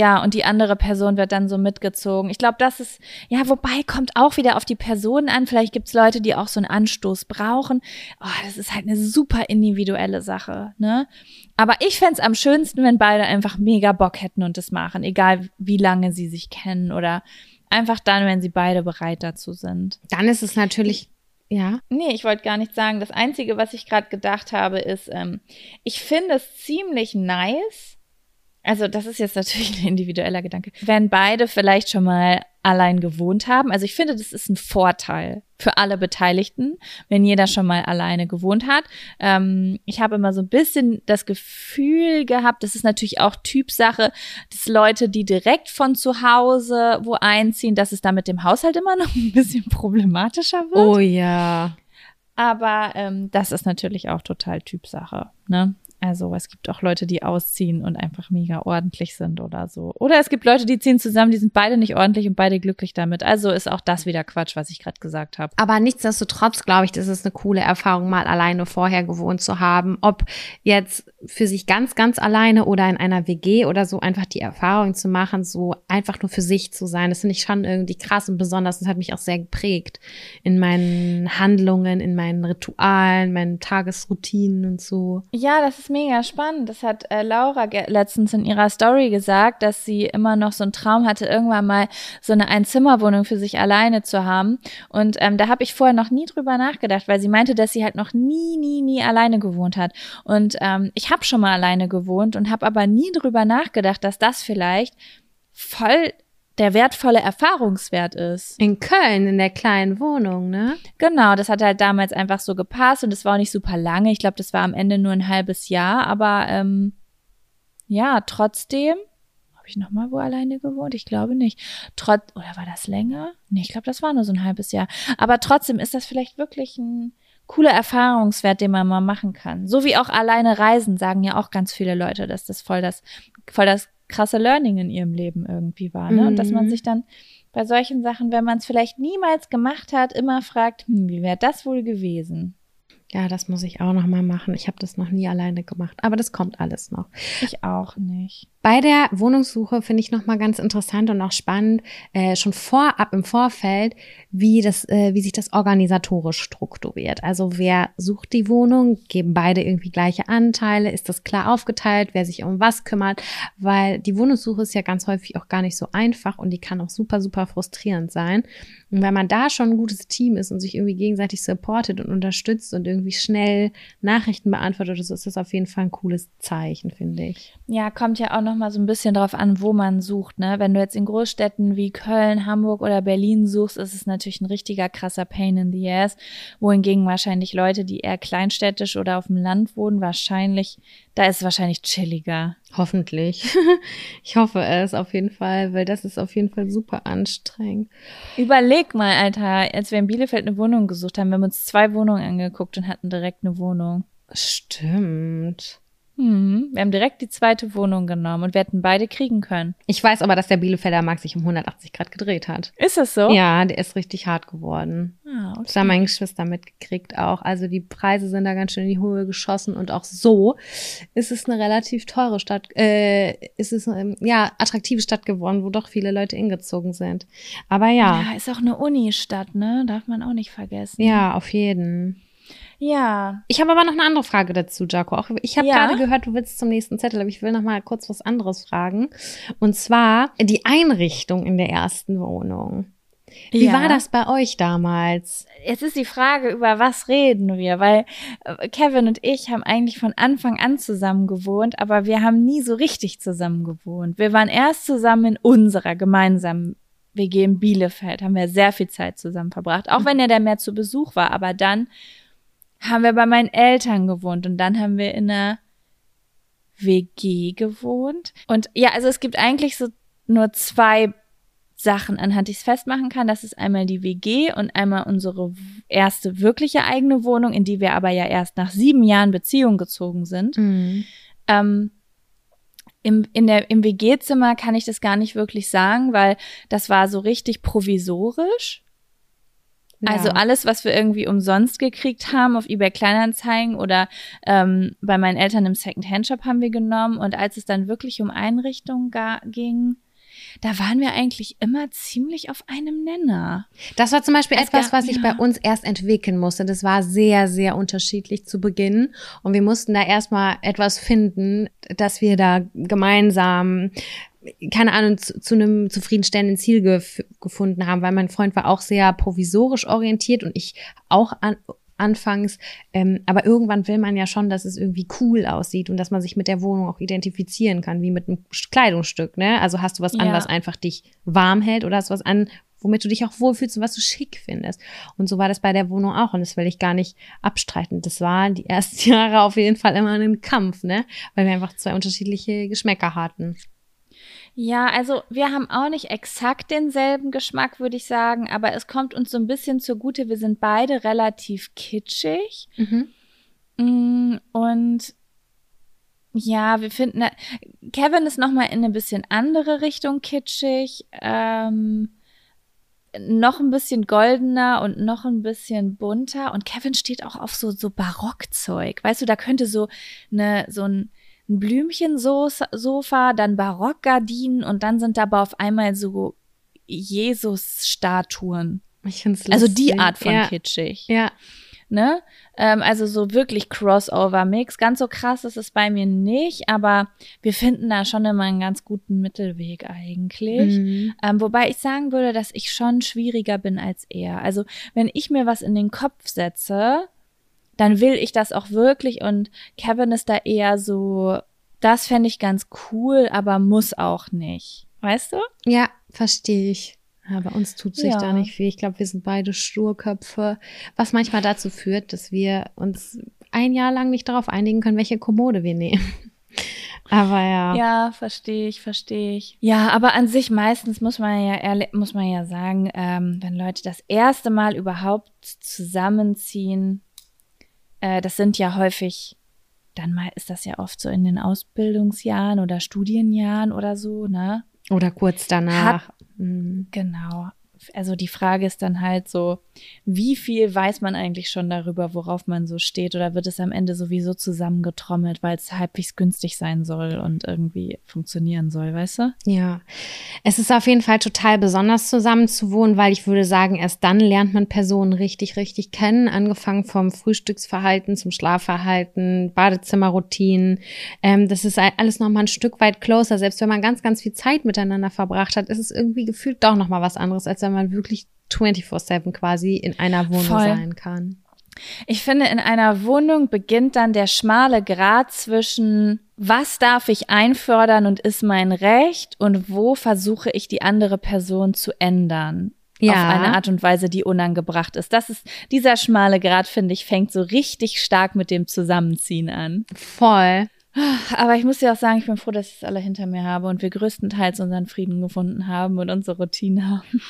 Person wird dann so mitgezogen. Ich glaube, das ist, ja, wobei kommt auch wieder auf die Person an. Vielleicht gibt's Leute, die auch so einen Anstoß brauchen. Oh, das ist halt eine super individuelle Sache, ne? Aber ich fänd's am schönsten, wenn beide einfach mega Bock hätten und das machen, egal wie lange sie sich kennen oder einfach dann, wenn sie beide bereit dazu sind. Dann ist es natürlich, ja. Nee, ich wollte gar nicht sagen. Das Einzige, was ich gerade gedacht habe, ist, ich finde es ziemlich nice, also das ist jetzt natürlich ein individueller Gedanke, wenn beide vielleicht schon mal allein gewohnt haben. Also ich finde, das ist ein Vorteil für alle Beteiligten, wenn jeder schon mal alleine gewohnt hat. Ich habe immer so ein bisschen das Gefühl gehabt, das ist natürlich auch Typsache, dass Leute, die direkt von zu Hause wo einziehen, dass es da mit dem Haushalt immer noch ein bisschen problematischer wird. Oh ja. Aber das ist natürlich auch total Typsache, ne? Also es gibt auch Leute, die ausziehen und einfach mega ordentlich sind oder so. Oder es gibt Leute, die ziehen zusammen, die sind beide nicht ordentlich und beide glücklich damit. Also ist auch das wieder Quatsch, was ich gerade gesagt habe. Aber nichtsdestotrotz glaube ich, das ist eine coole Erfahrung, mal alleine vorher gewohnt zu haben. Ob jetzt für sich ganz, ganz alleine oder in einer WG oder so, einfach die Erfahrung zu machen, so einfach nur für sich zu sein. Das finde ich schon irgendwie krass und besonders. Das hat mich auch sehr geprägt in meinen Handlungen, in meinen Ritualen, meinen Tagesroutinen und so. Ja, das ist mega spannend. Das hat Laura letztens in ihrer Story gesagt, dass sie immer noch so einen Traum hatte, irgendwann mal so eine Einzimmerwohnung für sich alleine zu haben. Und da habe ich vorher noch nie drüber nachgedacht, weil sie meinte, dass sie halt noch nie alleine gewohnt hat. Und ich habe schon mal alleine gewohnt und habe aber nie drüber nachgedacht, dass das vielleicht voll der wertvolle Erfahrungswert ist. In Köln, in der kleinen Wohnung, ne? Genau, das hat halt damals einfach so gepasst und es war auch nicht super lange. Ich glaube, das war am Ende nur ein halbes Jahr, aber ja, trotzdem, habe ich noch mal wo alleine gewohnt? Ich glaube nicht. Oder war das länger? Nee, ich glaube, das war nur so ein halbes Jahr. Aber trotzdem ist das vielleicht wirklich ein cooler Erfahrungswert, den man mal machen kann. So wie auch alleine reisen, sagen ja auch ganz viele Leute, dass das voll das krasse Learning in ihrem Leben irgendwie war, ne? Und dass man sich dann bei solchen Sachen, wenn man es vielleicht niemals gemacht hat, immer fragt, wie wäre das wohl gewesen? Ja, das muss ich auch noch mal machen. Ich habe das noch nie alleine gemacht, aber das kommt alles noch. Ich auch nicht. Bei der Wohnungssuche finde ich noch mal ganz interessant und auch spannend, schon vorab im Vorfeld, wie sich das organisatorisch strukturiert. Also wer sucht die Wohnung? Geben beide irgendwie gleiche Anteile? Ist das klar aufgeteilt, wer sich um was kümmert? Weil die Wohnungssuche ist ja ganz häufig auch gar nicht so einfach und die kann auch super, super frustrierend sein. Und wenn man da schon ein gutes Team ist und sich irgendwie gegenseitig supportet und unterstützt und irgendwie schnell Nachrichten beantwortet, so ist das auf jeden Fall ein cooles Zeichen, finde ich. Ja, kommt ja auch noch mal so ein bisschen drauf an, wo man sucht, ne? Wenn du jetzt in Großstädten wie Köln, Hamburg oder Berlin suchst, ist es natürlich ein richtiger krasser Pain in the ass, wohingegen wahrscheinlich Leute, die eher kleinstädtisch oder auf dem Land wohnen, da ist es wahrscheinlich chilliger. Hoffentlich. Ich hoffe es auf jeden Fall, weil das ist auf jeden Fall super anstrengend. Überleg mal, Alter, als wir in Bielefeld eine Wohnung gesucht haben, wir haben uns 2 Wohnungen angeguckt und hatten direkt eine Wohnung. Stimmt. Wir haben direkt die 2. Wohnung genommen und wir hätten beide kriegen können. Ich weiß aber, dass der Bielefelder Markt sich um 180 Grad gedreht hat. Ist das so? Ja, der ist richtig hart geworden. Okay. Das haben meine Geschwister mitgekriegt auch. Also die Preise sind da ganz schön in die Höhe geschossen und auch so ist es eine relativ teure Stadt, attraktive Stadt geworden, wo doch viele Leute hingezogen sind. Aber ja. Ja, ist auch eine Unistadt, ne? Darf man auch nicht vergessen. Ja, auf jeden. Ja. Ich habe aber noch eine andere Frage dazu, Jaco. Auch ich habe gerade gehört, du willst zum nächsten Zettel, aber ich will noch mal kurz was anderes fragen. Und zwar die Einrichtung in der ersten Wohnung. Wie war das bei euch damals? Jetzt ist die Frage, über was reden wir? Weil Kevin und ich haben eigentlich von Anfang an zusammen gewohnt, aber wir haben nie so richtig zusammen gewohnt. Wir waren erst zusammen in unserer gemeinsamen WG in Bielefeld, haben wir sehr viel Zeit zusammen verbracht, auch wenn er da mehr zu Besuch war, aber dann haben wir bei meinen Eltern gewohnt und dann haben wir in einer WG gewohnt. Und ja, also es gibt eigentlich so nur 2 Sachen, anhand ich es festmachen kann. Das ist einmal die WG und einmal unsere erste wirkliche eigene Wohnung, in die wir aber ja erst nach 7 Jahren Beziehung gezogen sind. Mhm. Im WG-Zimmer kann ich das gar nicht wirklich sagen, weil das war so richtig provisorisch. Ja. Also alles, was wir irgendwie umsonst gekriegt haben auf eBay Kleinanzeigen oder bei meinen Eltern im Second-Hand-Shop haben wir genommen. Und als es dann wirklich um Einrichtungen ging, da waren wir eigentlich immer ziemlich auf einem Nenner. Das war zum Beispiel etwas, was sich bei uns erst entwickeln musste. Das war sehr, sehr unterschiedlich zu Beginn. Und wir mussten da erstmal etwas finden, dass wir da gemeinsam, keine Ahnung, zu einem zufriedenstellenden Ziel gefunden haben, weil mein Freund war auch sehr provisorisch orientiert und ich auch anfangs, aber irgendwann will man ja schon, dass es irgendwie cool aussieht und dass man sich mit der Wohnung auch identifizieren kann, wie mit einem Kleidungsstück, ne? Also hast du was an, was einfach dich warm hält, oder hast du was an, womit du dich auch wohlfühlst und was du schick findest. Und so war das bei der Wohnung auch und das will ich gar nicht abstreiten. Das waren die ersten Jahre auf jeden Fall immer ein Kampf, ne? Weil wir einfach 2 unterschiedliche Geschmäcker hatten. Ja, also wir haben auch nicht exakt denselben Geschmack, würde ich sagen, aber es kommt uns so ein bisschen zugute. Wir sind beide relativ kitschig. Und Ja, wir finden, Kevin ist nochmal in eine bisschen andere Richtung kitschig, noch ein bisschen goldener und noch ein bisschen bunter. Und Kevin steht auch auf so Barockzeug. Weißt du, da könnte so ein Blümchensofa, dann Barockgardinen und dann sind da aber auf einmal so Jesus-Statuen. Ich find's lustig. Also die Art von kitschig. Ja. Ne? Also so wirklich Crossover-Mix. Ganz so krass ist es bei mir nicht, aber wir finden da schon immer einen ganz guten Mittelweg eigentlich. Mhm. Wobei ich sagen würde, dass ich schon schwieriger bin als er. Also wenn ich mir was in den Kopf setze, dann will ich das auch wirklich und Kevin ist da eher so, das fände ich ganz cool, aber muss auch nicht. Weißt du? Ja, verstehe ich. Ja, bei uns tut sich da nicht viel. Ich glaube, wir sind beide Sturköpfe, was manchmal dazu führt, dass wir uns ein Jahr lang nicht darauf einigen können, welche Kommode wir nehmen. Aber ja. Ja, verstehe ich. Ja, aber an sich meistens muss man ja sagen, wenn Leute das erste Mal überhaupt zusammenziehen, das sind ja häufig, dann mal ist das ja oft so in den Ausbildungsjahren oder Studienjahren oder so, ne? Oder kurz danach. Genau. Also die Frage ist dann halt so, wie viel weiß man eigentlich schon darüber, worauf man so steht, oder wird es am Ende sowieso zusammengetrommelt, weil es halbwegs günstig sein soll und irgendwie funktionieren soll, weißt du? Ja, es ist auf jeden Fall total besonders zusammen zu wohnen, weil ich würde sagen, erst dann lernt man Personen richtig, richtig kennen, angefangen vom Frühstücksverhalten zum Schlafverhalten, Badezimmerroutinen. Das ist alles nochmal ein Stück weit closer. Selbst wenn man ganz, ganz viel Zeit miteinander verbracht hat, ist es irgendwie gefühlt doch nochmal was anderes, als wenn man wirklich 24/7 quasi in einer Wohnung sein kann. Ich finde, in einer Wohnung beginnt dann der schmale Grat zwischen, was darf ich einfordern und ist mein Recht, und wo versuche ich, die andere Person zu ändern. Ja. Auf eine Art und Weise, die unangebracht ist. Dieser schmale Grat, finde ich, fängt so richtig stark mit dem Zusammenziehen an. Voll. Aber ich muss dir auch sagen, ich bin froh, dass ich es alle hinter mir habe und wir größtenteils unseren Frieden gefunden haben und unsere Routine haben.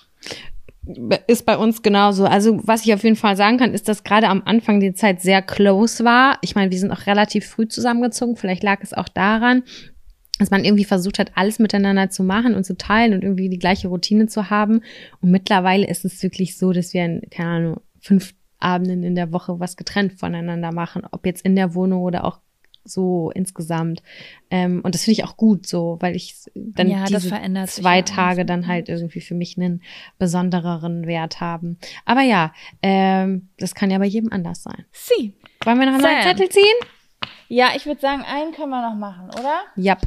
Ist bei uns genauso. Also was ich auf jeden Fall sagen kann, ist, dass gerade am Anfang die Zeit sehr close war. Ich meine, wir sind auch relativ früh zusammengezogen. Vielleicht lag es auch daran, dass man irgendwie versucht hat, alles miteinander zu machen und zu teilen und irgendwie die gleiche Routine zu haben. Und mittlerweile ist es wirklich so, dass wir in, keine Ahnung, 5 Abenden in der Woche was getrennt voneinander machen. Ob jetzt in der Wohnung oder auch so insgesamt. Und das finde ich auch gut so, weil ich dann diese 2 Tage dann halt irgendwie für mich einen besondereren Wert haben. Aber ja, das kann ja bei jedem anders sein. Wollen wir noch einen neuen Zettel ziehen? Ja, ich würde sagen, einen können wir noch machen, oder? Ja.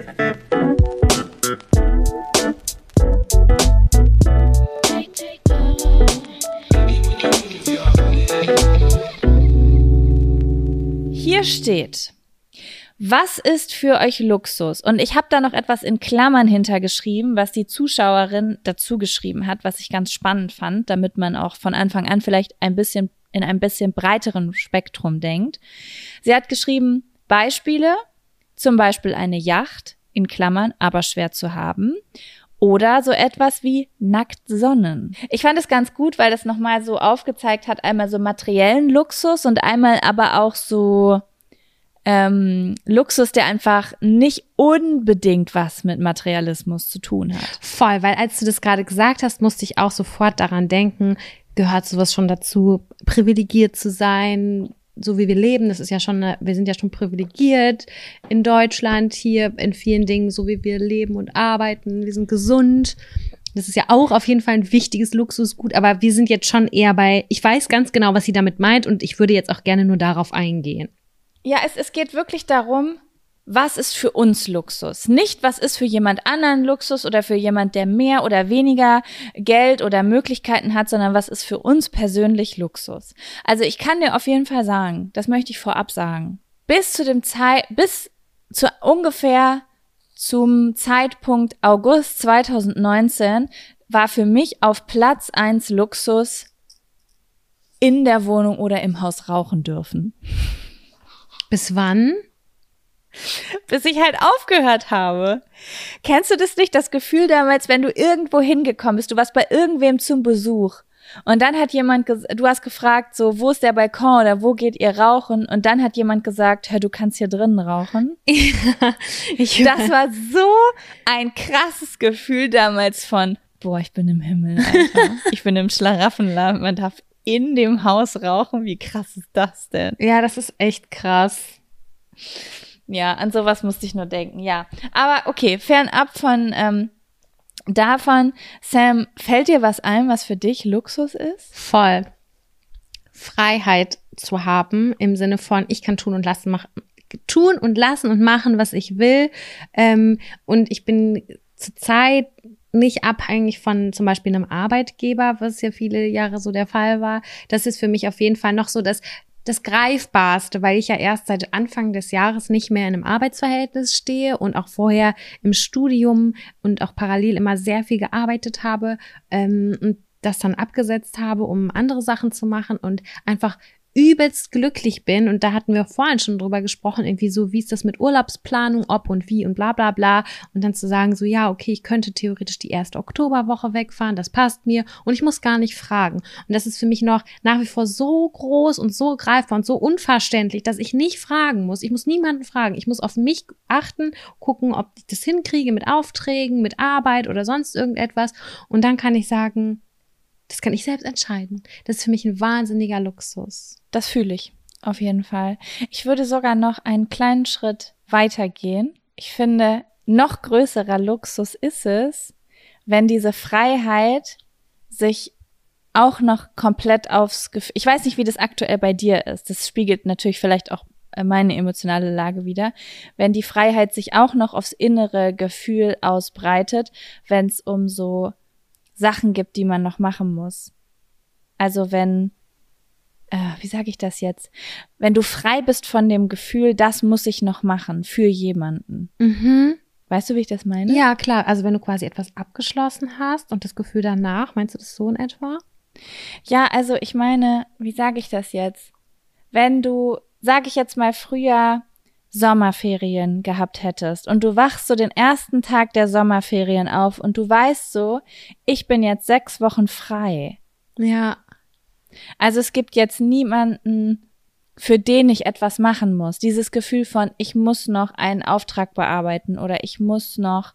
Hier steht: Was ist für euch Luxus? Und ich habe da noch etwas in Klammern hintergeschrieben, was die Zuschauerin dazu geschrieben hat, was ich ganz spannend fand, damit man auch von Anfang an vielleicht in ein bisschen breiteren Spektrum denkt. Sie hat geschrieben, Beispiele, zum Beispiel eine Yacht, in Klammern, aber schwer zu haben. Oder so etwas wie Nacktsonnen. Ich fand es ganz gut, weil das nochmal so aufgezeigt hat, einmal so materiellen Luxus und einmal aber auch so Luxus, der einfach nicht unbedingt was mit Materialismus zu tun hat. Voll, weil als du das gerade gesagt hast, musste ich auch sofort daran denken, gehört sowas schon dazu, privilegiert zu sein, so wie wir leben. Das ist ja schon, wir sind ja schon privilegiert in Deutschland hier in vielen Dingen, so wie wir leben und arbeiten. Wir sind gesund. Das ist ja auch auf jeden Fall ein wichtiges Luxusgut, aber wir sind jetzt schon eher bei, ich weiß ganz genau, was sie damit meint, und ich würde jetzt auch gerne nur darauf eingehen. Ja, es geht wirklich darum, was ist für uns Luxus? Nicht, was ist für jemand anderen Luxus oder für jemand, der mehr oder weniger Geld oder Möglichkeiten hat, sondern was ist für uns persönlich Luxus? Also ich kann dir auf jeden Fall sagen, das möchte ich vorab sagen, bis ungefähr zum Zeitpunkt August 2019 war für mich auf Platz 1 Luxus, in der Wohnung oder im Haus rauchen dürfen. Bis wann? Bis ich halt aufgehört habe. Kennst du das nicht, das Gefühl damals, wenn du irgendwo hingekommen bist, du warst bei irgendwem zum Besuch Und dann hat jemand, du hast gefragt, so, wo ist der Balkon oder wo geht ihr rauchen? Und dann hat jemand gesagt, hör, du kannst hier drinnen rauchen. Das war so ein krasses Gefühl damals von, boah, ich bin im Himmel, Alter. Ich bin im Schlaraffenland, man darf in dem Haus rauchen. Wie krass ist das denn? Ja, das ist echt krass. Ja, an sowas musste ich nur denken, ja. Aber okay, fernab von davon, Sam, fällt dir was ein, was für dich Luxus ist? Voll. Freiheit zu haben im Sinne von, ich kann tun und lassen und machen, was ich will. Und ich bin zurzeit nicht abhängig von zum Beispiel einem Arbeitgeber, was ja viele Jahre so der Fall war. Das ist für mich auf jeden Fall noch so das Greifbarste, weil ich ja erst seit Anfang des Jahres nicht mehr in einem Arbeitsverhältnis stehe und auch vorher im Studium und auch parallel immer sehr viel gearbeitet habe und das dann abgesetzt habe, um andere Sachen zu machen und einfach übelst glücklich bin. Und da hatten wir vorhin schon drüber gesprochen, irgendwie so, wie ist das mit Urlaubsplanung, ob und wie und bla bla bla. Und dann zu sagen so, ja, okay, ich könnte theoretisch die erste Oktoberwoche wegfahren, das passt mir und ich muss gar nicht fragen. Und das ist für mich noch nach wie vor so groß und so greifbar und so unverständlich, dass ich nicht fragen muss. Ich muss niemanden fragen. Ich muss auf mich achten, gucken, ob ich das hinkriege mit Aufträgen, mit Arbeit oder sonst irgendetwas. Und dann kann ich sagen, das kann ich selbst entscheiden. Das ist für mich ein wahnsinniger Luxus. Das fühle ich, auf jeden Fall. Ich würde sogar noch einen kleinen Schritt weitergehen. Ich finde, noch größerer Luxus ist es, wenn diese Freiheit sich auch noch komplett aufs Gefühl, ich weiß nicht, wie das aktuell bei dir ist, das spiegelt natürlich vielleicht auch meine emotionale Lage wider, wenn die Freiheit sich auch noch aufs innere Gefühl ausbreitet, wenn es um so Sachen gibt, die man noch machen muss. Also wenn, wie sage ich das jetzt? Wenn du frei bist von dem Gefühl, das muss ich noch machen für jemanden. Mhm. Weißt du, wie ich das meine? Ja, klar. Also wenn du quasi etwas abgeschlossen hast und das Gefühl danach, meinst du das so in etwa? Ja, also ich meine, wie sage ich das jetzt? Wenn du, sage ich jetzt mal früher, Sommerferien gehabt hättest und du wachst so den ersten Tag der Sommerferien auf und du weißt so, ich bin jetzt 6 Wochen frei. Ja. Also es gibt jetzt niemanden, für den ich etwas machen muss. Dieses Gefühl von, ich muss noch einen Auftrag bearbeiten oder ich muss noch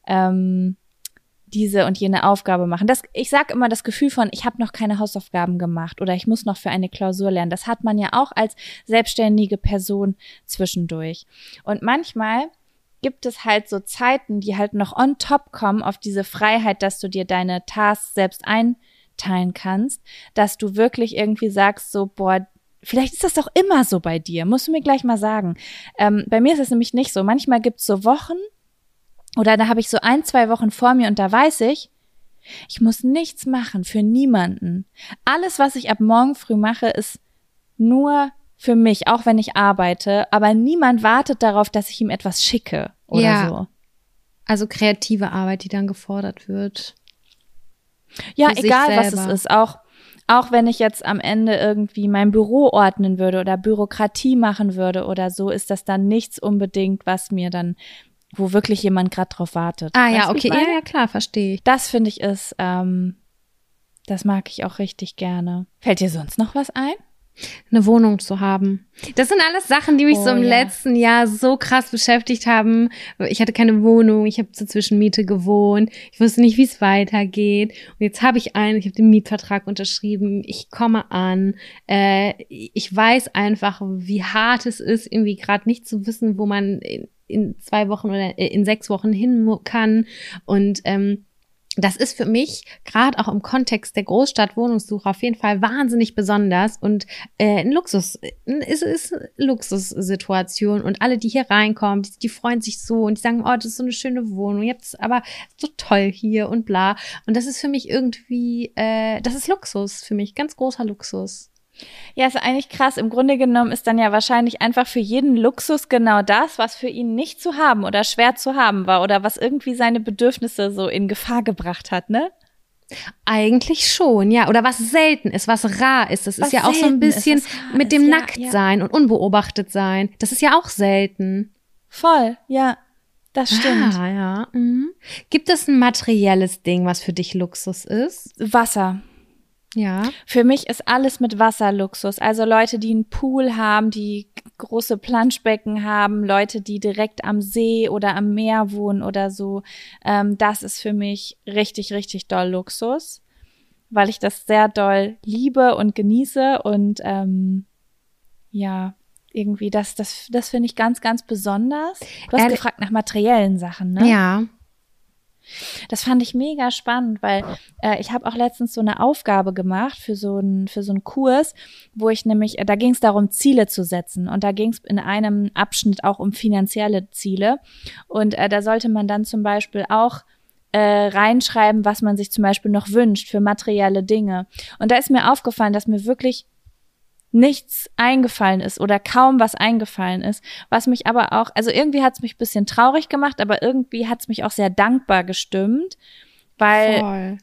diese und jene Aufgabe machen. Ich sage immer das Gefühl von, ich habe noch keine Hausaufgaben gemacht oder ich muss noch für eine Klausur lernen. Das hat man ja auch als selbstständige Person zwischendurch. Und manchmal gibt es halt so Zeiten, die halt noch on top kommen auf diese Freiheit, dass du dir deine Tasks selbst einteilen kannst, dass du wirklich irgendwie sagst so, boah, vielleicht ist das doch immer so bei dir, musst du mir gleich mal sagen. Bei mir ist es nämlich nicht so. Manchmal gibt es so Wochen, oder da habe ich so 1-2 Wochen vor mir und da weiß ich muss nichts machen für niemanden. Alles, was ich ab morgen früh mache, ist nur für mich, auch wenn ich arbeite. Aber niemand wartet darauf, dass ich ihm etwas schicke oder so. Also kreative Arbeit, die dann gefordert wird. Ja, egal was es ist. Auch wenn ich jetzt am Ende irgendwie mein Büro ordnen würde oder Bürokratie machen würde oder so, ist das dann nichts unbedingt, was mir dann, wo wirklich jemand gerade drauf wartet. Ah ja, okay, ja, klar, verstehe ich. Das finde ich ist, das mag ich auch richtig gerne. Fällt dir sonst noch was ein? Eine Wohnung zu haben. Das sind alles Sachen, die mich so im letzten Jahr so krass beschäftigt haben. Ich hatte keine Wohnung, ich habe zur Zwischenmiete gewohnt, ich wusste nicht, wie es weitergeht. Und jetzt habe ich einen, ich habe den Mietvertrag unterschrieben, ich komme an. Ich weiß einfach, wie hart es ist, irgendwie gerade nicht zu wissen, wo man in 2 Wochen oder in 6 Wochen hin kann. Und das ist für mich, gerade auch im Kontext der Großstadt-Wohnungssuche, auf jeden Fall wahnsinnig besonders und ein Luxus. Es ist eine Luxussituation und alle, die hier reinkommen, die freuen sich so und die sagen, oh, das ist so eine schöne Wohnung, ihr habt es aber so toll hier und bla. Und das ist für mich irgendwie, das ist Luxus für mich, ganz großer Luxus. Ja, ist eigentlich krass. Im Grunde genommen ist dann ja wahrscheinlich einfach für jeden Luxus genau das, was für ihn nicht zu haben oder schwer zu haben war oder was irgendwie seine Bedürfnisse so in Gefahr gebracht hat, ne? Eigentlich schon, ja. Oder was selten ist, was rar ist. Das ist ja auch so ein bisschen mit dem Nacktsein und unbeobachtet sein. Das ist ja auch selten. Voll, ja. Das stimmt. Ah, ja. Mhm. Gibt es ein materielles Ding, was für dich Luxus ist? Wasser. Ja. Für mich ist alles mit Wasser Luxus. Also Leute, die einen Pool haben, die große Planschbecken haben, Leute, die direkt am See oder am Meer wohnen oder so. Das ist für mich richtig, richtig doll Luxus, weil ich das sehr doll liebe und genieße und ja, irgendwie das finde ich ganz, ganz besonders. Du hast gefragt nach materiellen Sachen, ne? Ja. Das fand ich mega spannend, weil ich habe auch letztens so eine Aufgabe gemacht für so einen Kurs, wo ich nämlich, da ging es darum, Ziele zu setzen. Und da ging es in einem Abschnitt auch um finanzielle Ziele. Und da sollte man dann zum Beispiel auch reinschreiben, was man sich zum Beispiel noch wünscht für materielle Dinge. Und da ist mir aufgefallen, dass mir wirklich nichts eingefallen ist oder kaum was eingefallen ist, was mich aber auch, also irgendwie hat es mich ein bisschen traurig gemacht, aber irgendwie hat es mich auch sehr dankbar gestimmt, weil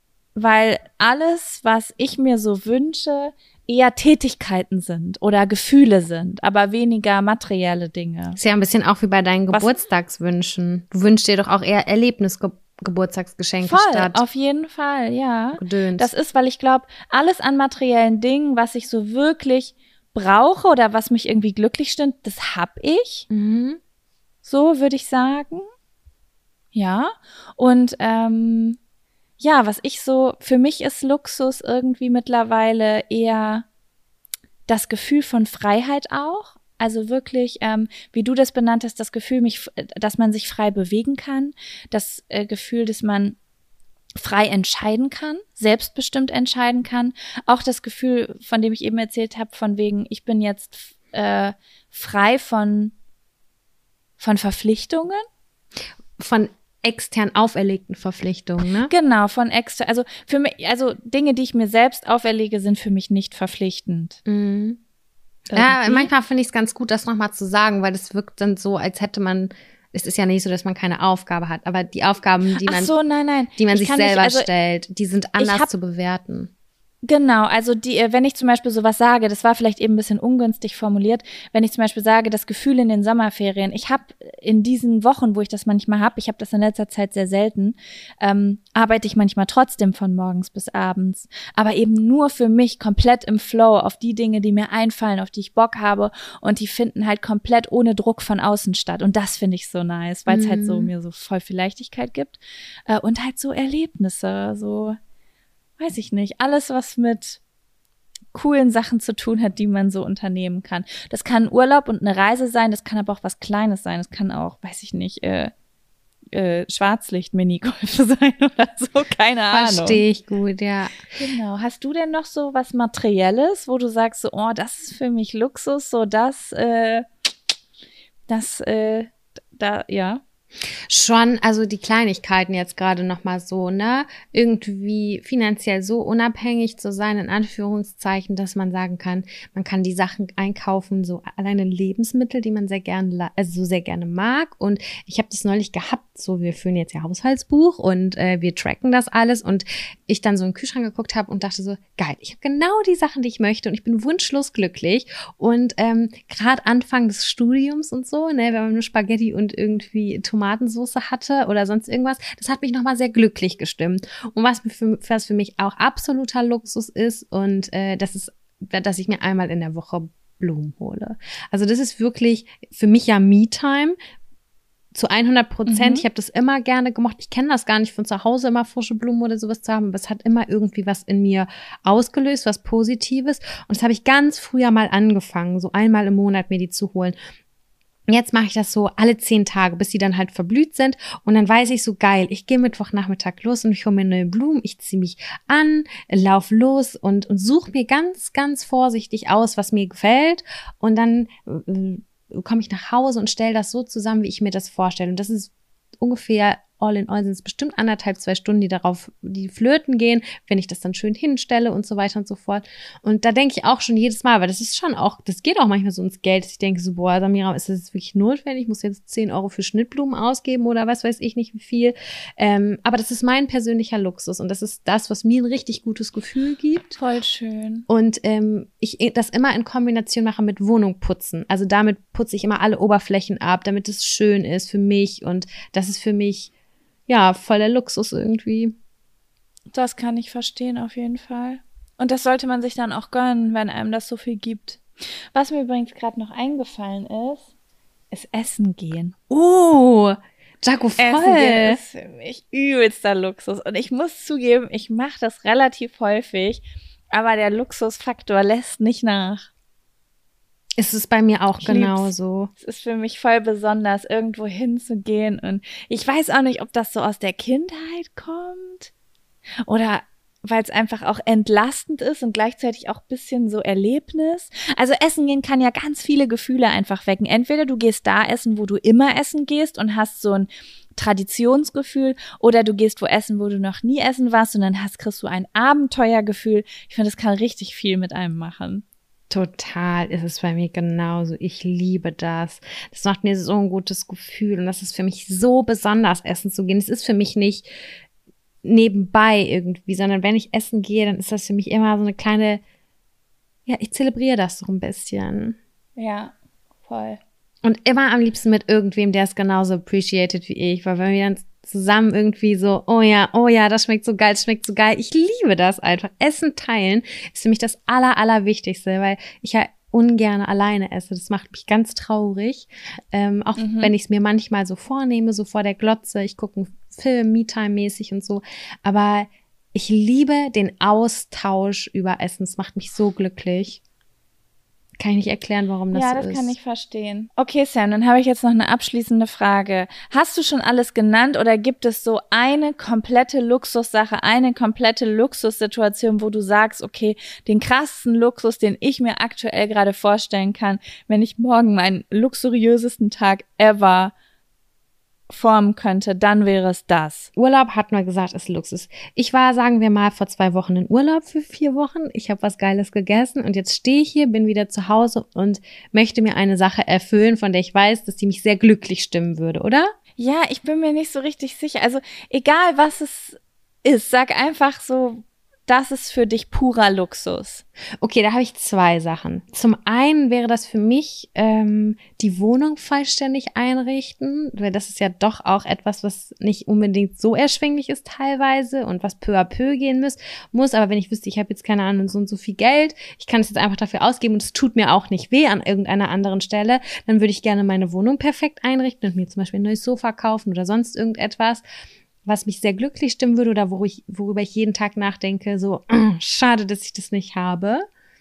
alles, was ich mir so wünsche, eher Tätigkeiten sind oder Gefühle sind, aber weniger materielle Dinge. Ist ja ein bisschen auch wie bei deinen Geburtstagswünschen. Du wünschst dir doch auch eher Erlebnisgeburtstagsgeschenke statt. Auf jeden Fall, ja. Gedöns. Das ist, weil ich glaube, alles an materiellen Dingen, was ich so wirklich brauche oder was mich irgendwie glücklich stimmt, das hab ich. Mhm. So würde ich sagen. Ja. Und ja, was ich so, für mich ist Luxus irgendwie mittlerweile eher das Gefühl von Freiheit auch. Also wirklich, wie du das benannt hast, das Gefühl, dass man sich frei bewegen kann, das Gefühl, dass man frei entscheiden kann, selbstbestimmt entscheiden kann. Auch das Gefühl, von dem ich eben erzählt habe, von wegen, ich bin jetzt frei von Verpflichtungen. Von extern auferlegten Verpflichtungen, ne? Genau, von extern. Also für mich, also Dinge, die ich mir selbst auferlege, sind für mich nicht verpflichtend. Mhm. Ja, manchmal finde ich es ganz gut, das nochmal zu sagen, weil das wirkt dann so, als hätte man, es ist ja nicht so, dass man keine Aufgabe hat, aber die Aufgaben, die man, die man sich selber stellt, die sind anders zu bewerten. Genau, also wenn ich zum Beispiel sowas sage, das war vielleicht eben ein bisschen ungünstig formuliert, wenn ich zum Beispiel sage, das Gefühl in den Sommerferien, ich habe in diesen Wochen, wo ich das manchmal habe, ich habe das in letzter Zeit sehr selten, arbeite ich manchmal trotzdem von morgens bis abends, aber eben nur für mich komplett im Flow auf die Dinge, die mir einfallen, auf die ich Bock habe und die finden halt komplett ohne Druck von außen statt und das finde ich so nice, weil es halt so mir so voll viel Leichtigkeit gibt und halt so Erlebnisse, so weiß ich nicht, alles, was mit coolen Sachen zu tun hat, die man so unternehmen kann. Das kann ein Urlaub und eine Reise sein, das kann aber auch was Kleines sein, das kann auch, weiß ich nicht, Schwarzlicht-Minigolfe sein oder so, keine Ahnung. Verstehe ich gut, ja. Genau. Hast du denn noch so was Materielles, wo du sagst so, oh, das ist für mich Luxus, so ja. Schon, also die Kleinigkeiten jetzt gerade nochmal so, ne, irgendwie finanziell so unabhängig zu sein, in Anführungszeichen, dass man sagen kann, man kann die Sachen einkaufen, so alleine Lebensmittel, die man sehr gerne, also so sehr gerne mag. Und ich habe das neulich gehabt, so wir führen jetzt ja Haushaltsbuch und wir tracken das alles und ich dann so in den Kühlschrank geguckt habe und dachte so, geil, ich habe genau die Sachen, die ich möchte und ich bin wunschlos glücklich. Und gerade Anfang des Studiums und so, ne, wenn man nur Spaghetti und irgendwie Tomatensoße hatte oder sonst irgendwas, das hat mich nochmal sehr glücklich gestimmt. Und was für mich auch absoluter Luxus ist und das ist, dass ich mir einmal in der Woche Blumen hole. Also das ist wirklich für mich ja Me-Time zu 100%. Ich habe das immer gerne gemocht. Ich kenne das gar nicht von zu Hause, immer frische Blumen oder sowas zu haben, aber es hat immer irgendwie was in mir ausgelöst, was Positives. Und das habe ich ganz früher mal angefangen, so einmal im Monat mir die zu holen. Jetzt mache ich das so alle 10 Tage, bis die dann halt verblüht sind. Und dann weiß ich so, geil, ich gehe Mittwochnachmittag los und ich hole mir neue Blumen. Ich ziehe mich an, lauf los und suche mir ganz, ganz vorsichtig aus, was mir gefällt. Und dann komme ich nach Hause und stelle das so zusammen, wie ich mir das vorstelle. Und das ist ungefähr all in all sind es bestimmt 1,5, 2 Stunden, die flöten gehen, wenn ich das dann schön hinstelle und so weiter und so fort. Und da denke ich auch schon jedes Mal, weil das ist schon auch, das geht auch manchmal so ins Geld, dass ich denke so, boah, Samira, ist das jetzt wirklich notwendig? Ich muss jetzt 10 Euro für Schnittblumen ausgeben oder was weiß ich nicht wie viel. Aber das ist mein persönlicher Luxus und das ist das, was mir ein richtig gutes Gefühl gibt. Voll schön. Und ich das immer in Kombination mache mit Wohnung putzen. Also damit putze ich immer alle Oberflächen ab, damit es schön ist für mich und das ist für mich ja, voll der Luxus irgendwie. Das kann ich verstehen, auf jeden Fall. Und das sollte man sich dann auch gönnen, wenn einem das so viel gibt. Was mir übrigens gerade noch eingefallen ist Essen gehen. Jaco, voll. Essen gehen ist für mich übelster Luxus. Und ich muss zugeben, ich mache das relativ häufig, aber der Luxusfaktor lässt nicht nach. Es ist bei mir auch genauso. Es ist für mich voll besonders, irgendwo hinzugehen. Und ich weiß auch nicht, ob das so aus der Kindheit kommt oder weil es einfach auch entlastend ist und gleichzeitig auch ein bisschen so Erlebnis. Also essen gehen kann ja ganz viele Gefühle einfach wecken. Entweder du gehst da essen, wo du immer essen gehst und hast so ein Traditionsgefühl, oder du gehst wo essen, wo du noch nie essen warst und dann kriegst du ein Abenteuergefühl. Ich finde, das kann richtig viel mit einem machen. Total ist es bei mir genauso. Ich liebe das. Das macht mir so ein gutes Gefühl und das ist für mich so besonders, essen zu gehen. Es ist für mich nicht nebenbei irgendwie, sondern wenn ich essen gehe, dann ist das für mich immer so eine kleine, ja, ich zelebriere das so ein bisschen. Ja, voll. Und immer am liebsten mit irgendwem, der es genauso appreciated wie ich, weil wenn wir dann zusammen irgendwie so, oh ja, das schmeckt so geil, Ich liebe das einfach. Essen teilen ist für mich das Allerwichtigste, weil ich ja ungern alleine esse. Das macht mich ganz traurig. Auch wenn ich es mir manchmal so vornehme, so vor der Glotze, ich gucke einen Film, Me-Time-mäßig und so. Aber ich liebe den Austausch über Essen. Es macht mich so glücklich. Kann ich nicht erklären, warum das so ist. Ja, das kann ich verstehen. Okay, Sam, dann habe ich jetzt noch eine abschließende Frage. Hast du schon alles genannt oder gibt es so eine komplette Luxussache, eine komplette Luxussituation, wo du sagst, okay, den krassesten Luxus, den ich mir aktuell gerade vorstellen kann, wenn ich morgen meinen luxuriösesten Tag ever formen könnte, dann wäre es das. Urlaub, hat man gesagt, ist Luxus. Ich war, sagen wir mal, vor 2 Wochen in Urlaub für 4 Wochen. Ich habe was Geiles gegessen und jetzt stehe ich hier, bin wieder zu Hause und möchte mir eine Sache erfüllen, von der ich weiß, dass die mich sehr glücklich stimmen würde, oder? Ja, ich bin mir nicht so richtig sicher. Also egal, was es ist, sag einfach so, das ist für dich purer Luxus. Okay, da habe ich 2 Sachen. Zum einen wäre das für mich die Wohnung vollständig einrichten, weil das ist ja doch auch etwas, was nicht unbedingt so erschwinglich ist teilweise und was peu à peu gehen muss. Aber wenn ich wüsste, ich habe jetzt keine Ahnung, so und so viel Geld, ich kann es jetzt einfach dafür ausgeben und es tut mir auch nicht weh an irgendeiner anderen Stelle, dann würde ich gerne meine Wohnung perfekt einrichten und mir zum Beispiel ein neues Sofa kaufen oder sonst irgendetwas, was mich sehr glücklich stimmen würde oder worüber ich jeden Tag nachdenke, so, schade, dass ich das nicht habe.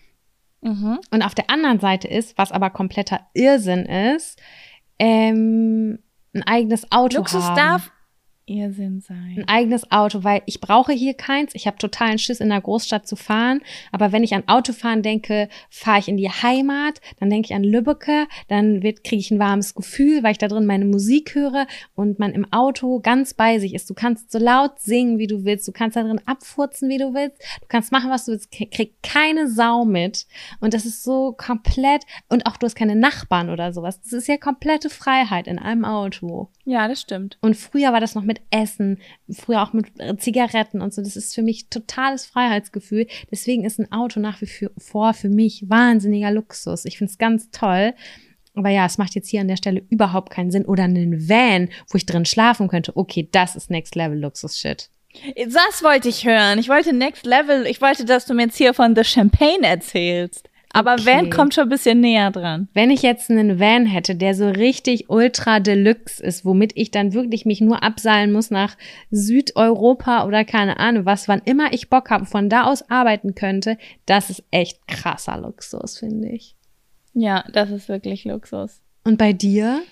Und auf der anderen Seite ist, was aber kompletter Irrsinn ist, ein eigenes Auto Luxus haben. darf Irrsinn sein. Ein eigenes Auto, weil ich brauche hier keins. Ich habe totalen Schiss, in der Großstadt zu fahren. Aber wenn ich an Autofahren denke, fahre ich in die Heimat, dann denke ich an Lübbecke, dann kriege ich ein warmes Gefühl, weil ich da drin meine Musik höre und man im Auto ganz bei sich ist. Du kannst so laut singen, wie du willst. Du kannst da drin abfurzen, wie du willst. Du kannst machen, was du willst. Krieg keine Sau mit. Und das ist so komplett, und auch du hast keine Nachbarn oder sowas. Das ist ja komplette Freiheit in einem Auto. Ja, das stimmt. Und früher war das noch mit Essen, früher auch mit Zigaretten und so. Das ist für mich totales Freiheitsgefühl. Deswegen ist ein Auto nach wie vor für mich wahnsinniger Luxus. Ich finde es ganz toll. Aber ja, es macht jetzt hier an der Stelle überhaupt keinen Sinn. Oder einen Van, wo ich drin schlafen könnte. Okay, das ist Next Level Luxus-Shit. Das wollte ich hören. Ich wollte Next Level. Ich wollte, dass du mir jetzt hier von The Champagne erzählst. Aber okay. Van kommt schon ein bisschen näher dran. Wenn ich jetzt einen Van hätte, der so richtig ultra deluxe ist, womit ich dann wirklich mich nur abseilen muss nach Südeuropa oder keine Ahnung was, wann immer ich Bock habe, von da aus arbeiten könnte, das ist echt krasser Luxus, finde ich. Ja, das ist wirklich Luxus. Und bei dir?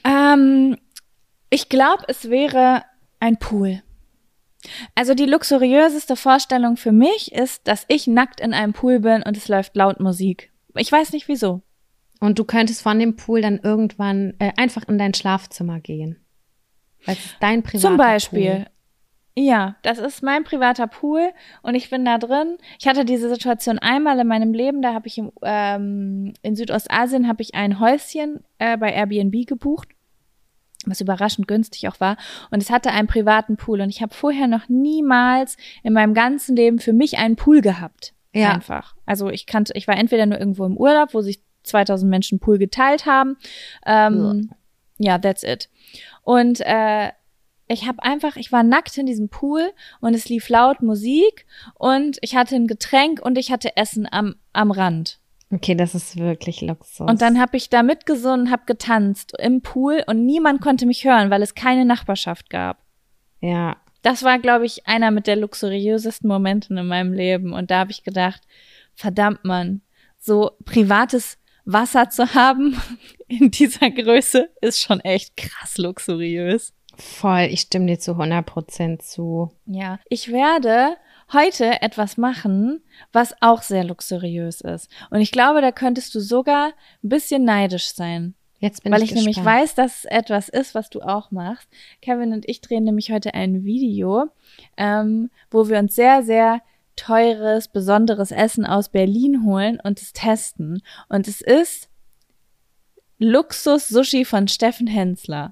Ich glaube, es wäre ein Pool. Also die luxuriöseste Vorstellung für mich ist, dass ich nackt in einem Pool bin und es läuft laut Musik. Ich weiß nicht wieso. Und du könntest von dem Pool dann irgendwann einfach in dein Schlafzimmer gehen. Weil es ist dein privater Pool. Zum Beispiel. Ja, das ist mein privater Pool und ich bin da drin. Ich hatte diese Situation einmal in meinem Leben, da habe ich in Südostasien habe ich ein Häuschen bei Airbnb gebucht, was überraschend günstig auch war. Und es hatte einen privaten Pool und ich habe vorher noch niemals in meinem ganzen Leben für mich einen Pool gehabt. Ja. Einfach. Also ich war entweder nur irgendwo im Urlaub, wo sich 2000 Menschen Pool geteilt haben. Ja, that's it. Und ich war nackt in diesem Pool und es lief laut Musik und ich hatte ein Getränk und ich hatte Essen am Rand. Okay, das ist wirklich Luxus. Und dann habe ich da mitgesungen, habe getanzt im Pool und niemand konnte mich hören, weil es keine Nachbarschaft gab. Ja. Das war, glaube ich, einer mit der luxuriösesten Momente in meinem Leben. Und da habe ich gedacht, verdammt, Mann, so privates Wasser zu haben in dieser Größe ist schon echt krass luxuriös. Voll, ich stimme dir zu 100% zu. Ja, ich werde heute etwas machen, was auch sehr luxuriös ist. Und ich glaube, da könntest du sogar ein bisschen neidisch sein. Jetzt bin Weil ich ich nämlich gespannt. weiß, dass es etwas ist, was du auch machst. Kevin und ich drehen nämlich heute ein Video, wo wir uns sehr, sehr teures, besonderes Essen aus Berlin holen und es testen. Und es ist Luxus-Sushi von Steffen Hensler.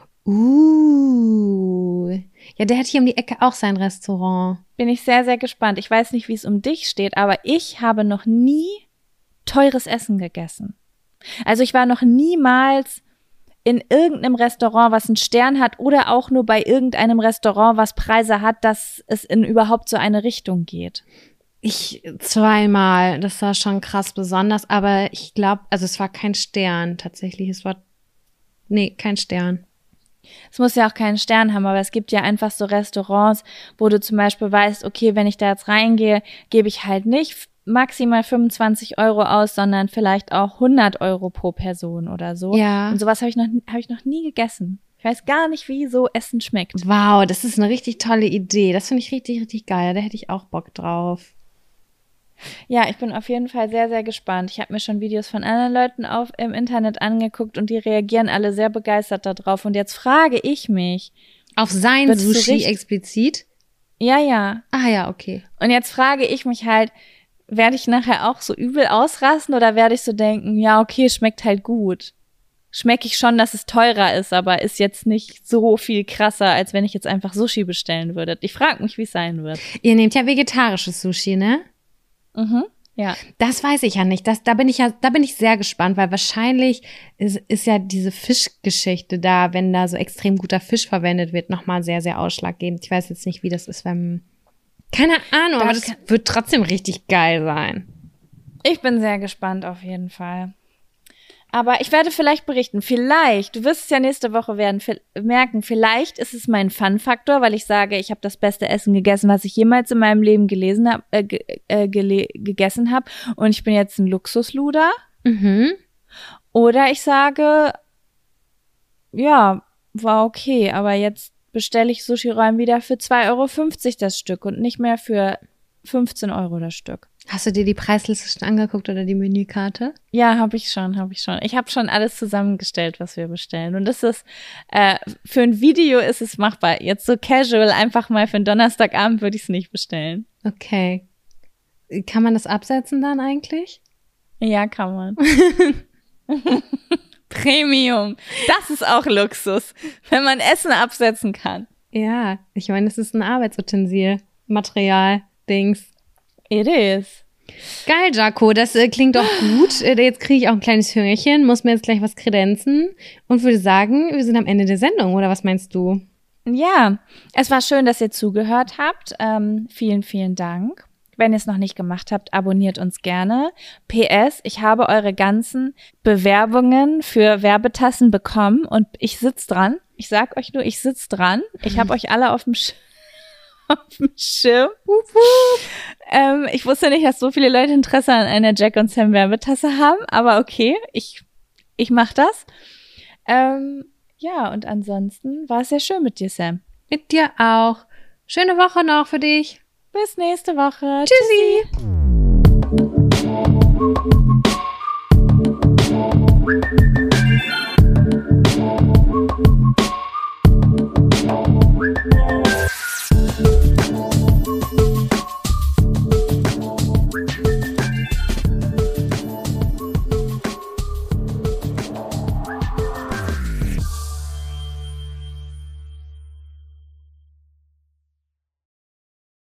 Ja, der hat hier um die Ecke auch sein Restaurant. Bin ich sehr, sehr gespannt. Ich weiß nicht, wie es um dich steht, aber ich habe noch nie teures Essen gegessen. Also ich war noch niemals in irgendeinem Restaurant, was einen Stern hat oder auch nur bei irgendeinem Restaurant, was Preise hat, dass es in überhaupt so eine Richtung geht. Ich zweimal, das war schon krass besonders, aber ich glaube, also es war kein Stern tatsächlich, kein Stern. Es muss ja auch keinen Stern haben, aber es gibt ja einfach so Restaurants, wo du zum Beispiel weißt, okay, wenn ich da jetzt reingehe, gebe ich halt nicht maximal 25 Euro aus, sondern vielleicht auch 100 Euro pro Person oder so. Ja. Und sowas habe ich noch nie gegessen. Ich weiß gar nicht, wie so Essen schmeckt. Wow, das ist eine richtig tolle Idee. Das finde ich richtig, richtig geil. Da hätte ich auch Bock drauf. Ja, ich bin auf jeden Fall sehr, sehr gespannt. Ich habe mir schon Videos von anderen Leuten im Internet angeguckt und die reagieren alle sehr begeistert darauf. Und jetzt frage ich mich. Auf sein Würdest du Sushi explizit? Ja, ja. Ah ja, okay. Und jetzt frage ich mich halt, werde ich nachher auch so übel ausrasten oder werde ich so denken, ja, okay, schmeckt halt gut. Schmecke ich schon, dass es teurer ist, aber ist jetzt nicht so viel krasser, als wenn ich jetzt einfach Sushi bestellen würde. Ich frage mich, wie es sein wird. Ihr nehmt ja vegetarisches Sushi, ne? Mhm, ja. Das weiß ich ja nicht. Da bin ich sehr gespannt, weil wahrscheinlich ist ja diese Fischgeschichte da, wenn da so extrem guter Fisch verwendet wird, nochmal sehr, sehr ausschlaggebend. Ich weiß jetzt nicht, wie das ist, wenn, keine Ahnung, aber das wird trotzdem richtig geil sein. Ich bin sehr gespannt auf jeden Fall. Aber ich werde vielleicht berichten. Vielleicht, du wirst es ja nächste Woche merken, vielleicht ist es mein Fun-Faktor, weil ich sage, ich habe das beste Essen gegessen, was ich jemals in meinem Leben gegessen habe. Und ich bin jetzt ein Luxusluder. Mhm. Oder ich sage, ja, war okay, aber jetzt bestelle ich Sushi-Rollen wieder für 2,50 Euro das Stück und nicht mehr für 15 Euro das Stück. Hast du dir die Preisliste schon angeguckt oder die Menükarte? Ja, habe ich schon. Ich habe schon alles zusammengestellt, was wir bestellen. Und das ist, für ein Video ist es machbar. Jetzt so casual, einfach mal für einen Donnerstagabend würde ich es nicht bestellen. Okay. Kann man das absetzen dann eigentlich? Ja, kann man. Premium. Das ist auch Luxus, wenn man Essen absetzen kann. Ja, ich meine, es ist ein Arbeitsutensil, Material, Dings. It is. Geil, Jaco, das klingt doch gut. Jetzt kriege ich auch ein kleines Hüngerchen, muss mir jetzt gleich was kredenzen und würde sagen, wir sind am Ende der Sendung, oder was meinst du? Ja, es war schön, dass ihr zugehört habt. Vielen, vielen Dank. Wenn ihr es noch nicht gemacht habt, abonniert uns gerne. PS, ich habe eure ganzen Bewerbungen für Werbetassen bekommen und ich sitze dran. Ich sag euch nur, ich sitze dran. Ich habe euch alle auf dem Schirm. Ich wusste nicht, dass so viele Leute Interesse an einer Jack und Sam Werbetasse haben, aber okay, ich mache das. Ja, und ansonsten war es sehr schön mit dir, Sam. Mit dir auch. Schöne Woche noch für dich. Bis nächste Woche. Tschüssi.